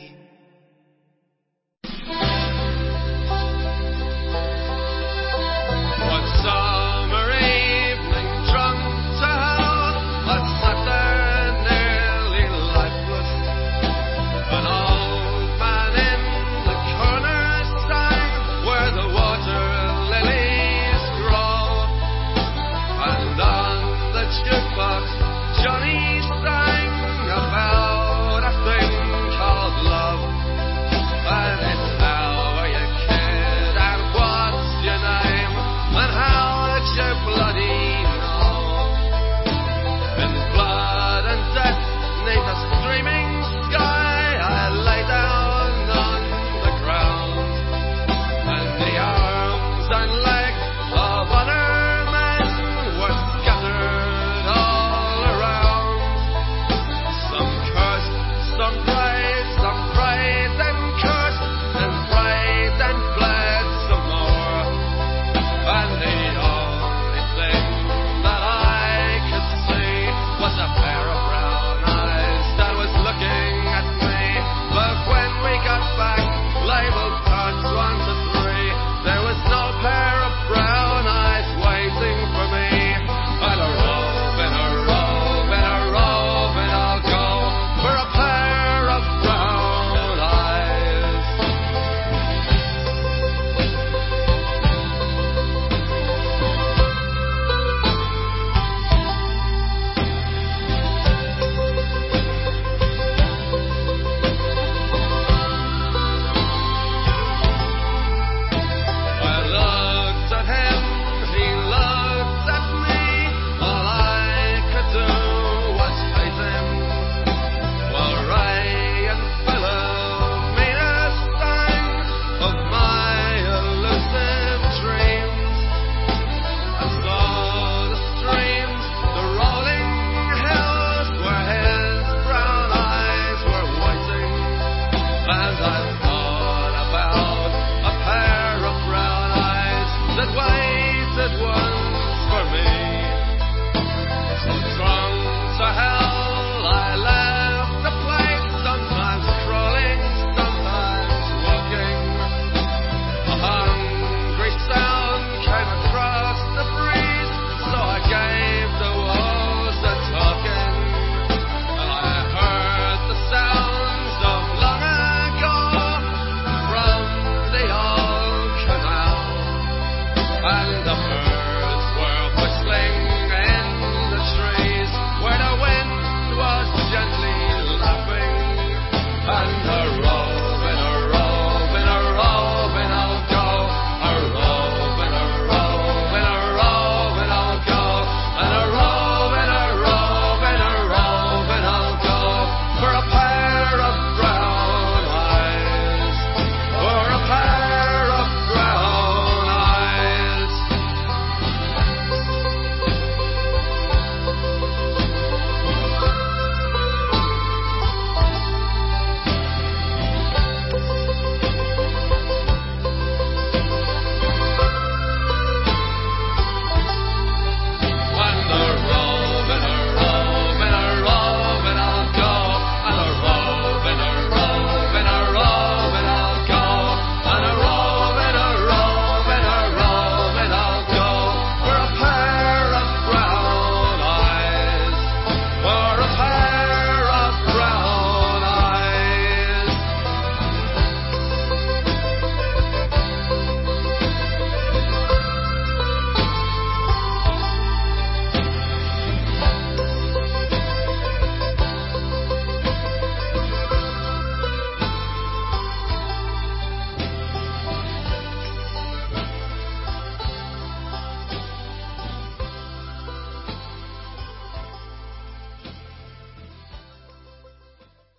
One summer evening, drunk to hell, I sat there nearly lifeless. An old man in the corner sang where the water lilies grow, and on the jukebox Johnny sang about a thing called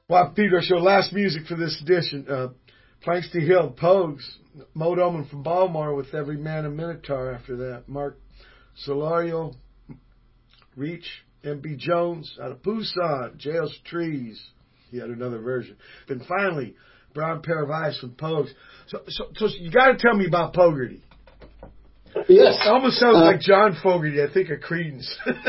Well, Pedro Show, last music for this edition. Planks to Hill, Pogues, Mo Doman from Baltimore with Every Man a Minotaur after that. Mark Solario, Reach, M.B. Jones out of Busan, Jails Trees. He had another version. Then finally, Brown Pair of Eyes from Pogues. So you got to tell me about Fogerty. Yes. It almost sounds like John Fogerty, I think, of Creedence.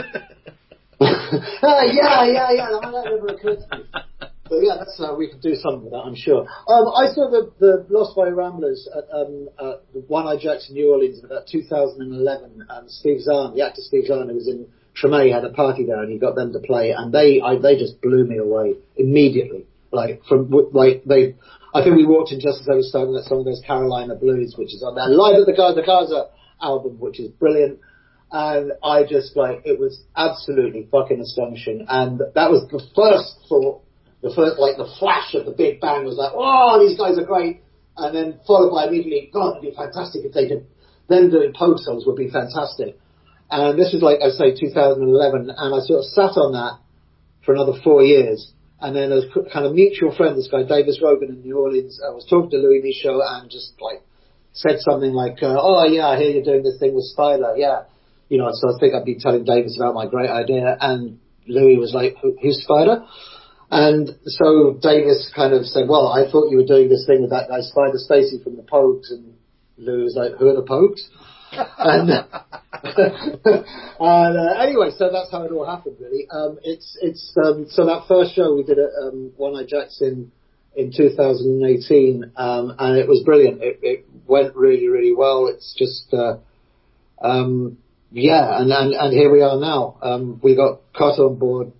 Yeah. That never occurred to me. But yeah, that's we could do something with that, I'm sure. I saw the Lost Boy Ramblers at the One Eye Jacks in New Orleans in about 2011. Steve Zahn, the actor Steve Zahn, who was in Treme, had a party there, and he got them to play, and they just blew me away immediately. I think we walked in just as they were starting that song, there's Carolina Blues, which is on there, Live at the Gaza album, which is brilliant. And I just, it was absolutely fucking astonishing. And that was the first thought, the flash of the big bang was like, oh, these guys are great. And then followed by immediately, God, it'd be fantastic if they did, them doing Pogue songs would be fantastic. And this was I say 2011, and I sort of sat on that for another 4 years. And then a kind of mutual friend, this guy, Davis Rogan in New Orleans, I was talking to Louis Michaud and just said something like, oh yeah, I hear you're doing this thing with Styler, yeah. So I think I'd be telling Davis about my great idea, and Louis was like, who's Spider? And so Davis kind of said, well, I thought you were doing this thing with that guy Spider Stacy from the Pogues, and Louis was like, who are the Pogues? and anyway, so that's how it all happened, really. So that first show we did at One Eye Jacks in 2018, and it was brilliant. It went really, really well. It's just, and here we are now. We got Carter on board.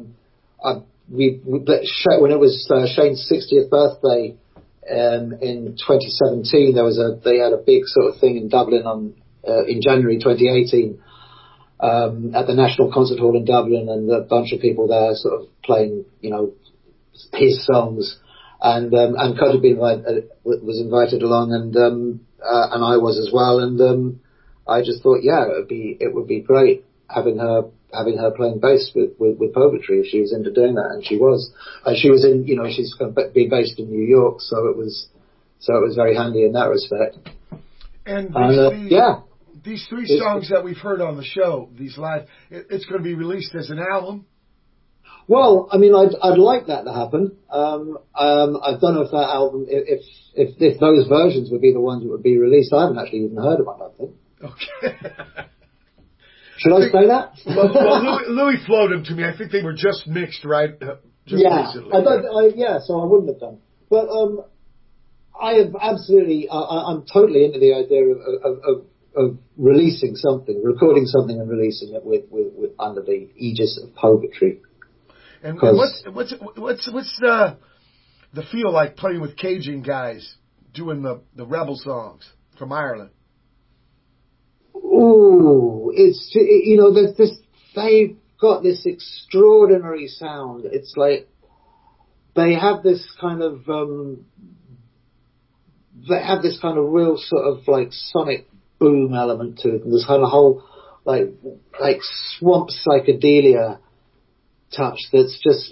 When it was Shane's 60th birthday in 2017, they had a big sort of thing in Dublin in January 2018 at the National Concert Hall in Dublin, and a bunch of people there sort of playing, his songs, and Carter was invited along, and I was as well, and I just thought, it would be great having her playing bass with Poetry if she was into doing that, and she was. She was in, she's going to be based in New York, so it was very handy in that respect. And these three songs that we've heard on the show, these live, it's going to be released as an album. Well, I mean, I'd like that to happen. I don't know if that album, if those versions would be the ones that would be released. I haven't actually even heard of them, I don't think. Okay. Should I say that? Well, Louis floated them to me. I think they were just mixed, right? Recently. So I wouldn't have done. But I have absolutely, I'm totally into the idea of releasing something, recording something and releasing it with under the aegis of Poetry. And what's the feel like playing with Cajun guys doing the rebel songs from Ireland? Ooh, there's this, they've got this extraordinary sound. It's like they have this kind of real sort of sonic boom element to it, and this kind of whole like swamp psychedelia touch that's just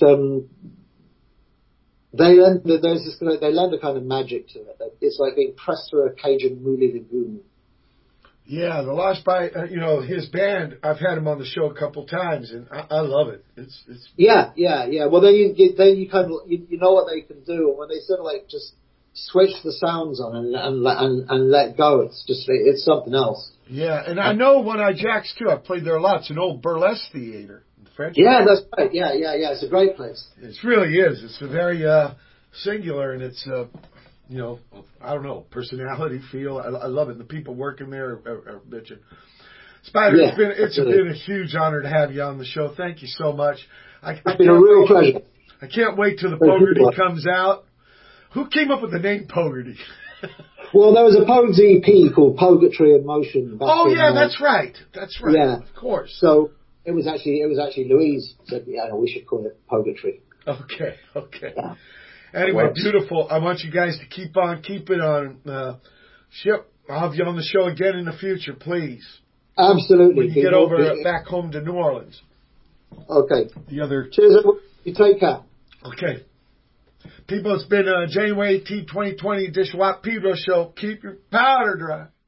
they lend a kind of magic to it. It's like being pressed through a Cajun moulin lagoon. Yeah, the Lost by his band. I've had him on the show a couple times, and I love it. It's yeah. Well, then you kind of you know what they can do, and when they sort of just switch the sounds on and let go, it's something else. Yeah, and I know One Eye Jacks too. I've played there a lot. It's an old burlesque theater in French. Yeah, that's right. Yeah. It's a great place. It really is. It's a very singular, and it's I don't know, personality, feel. I love it. The people working there are bitching. Spider, it's been a huge honor to have you on the show. Thank you so much. It's been a real pleasure. I can't wait till the Pogerty comes out. Who came up with the name Pogerty? Well, there was a Pogues EP called Poetry in Motion. That's right. Yeah, of course. So it was actually Louise said, we should call it Poetry. Okay. Yeah. Anyway, beautiful. I want you guys to keep on keeping on. Ship, I'll have you on the show again in the future, please. Absolutely. When you get over back home to New Orleans. Okay. The other. Cheers. You take care. Okay. People, it's been January 18, 2020 edition Watt Pedro Show. Keep your powder dry.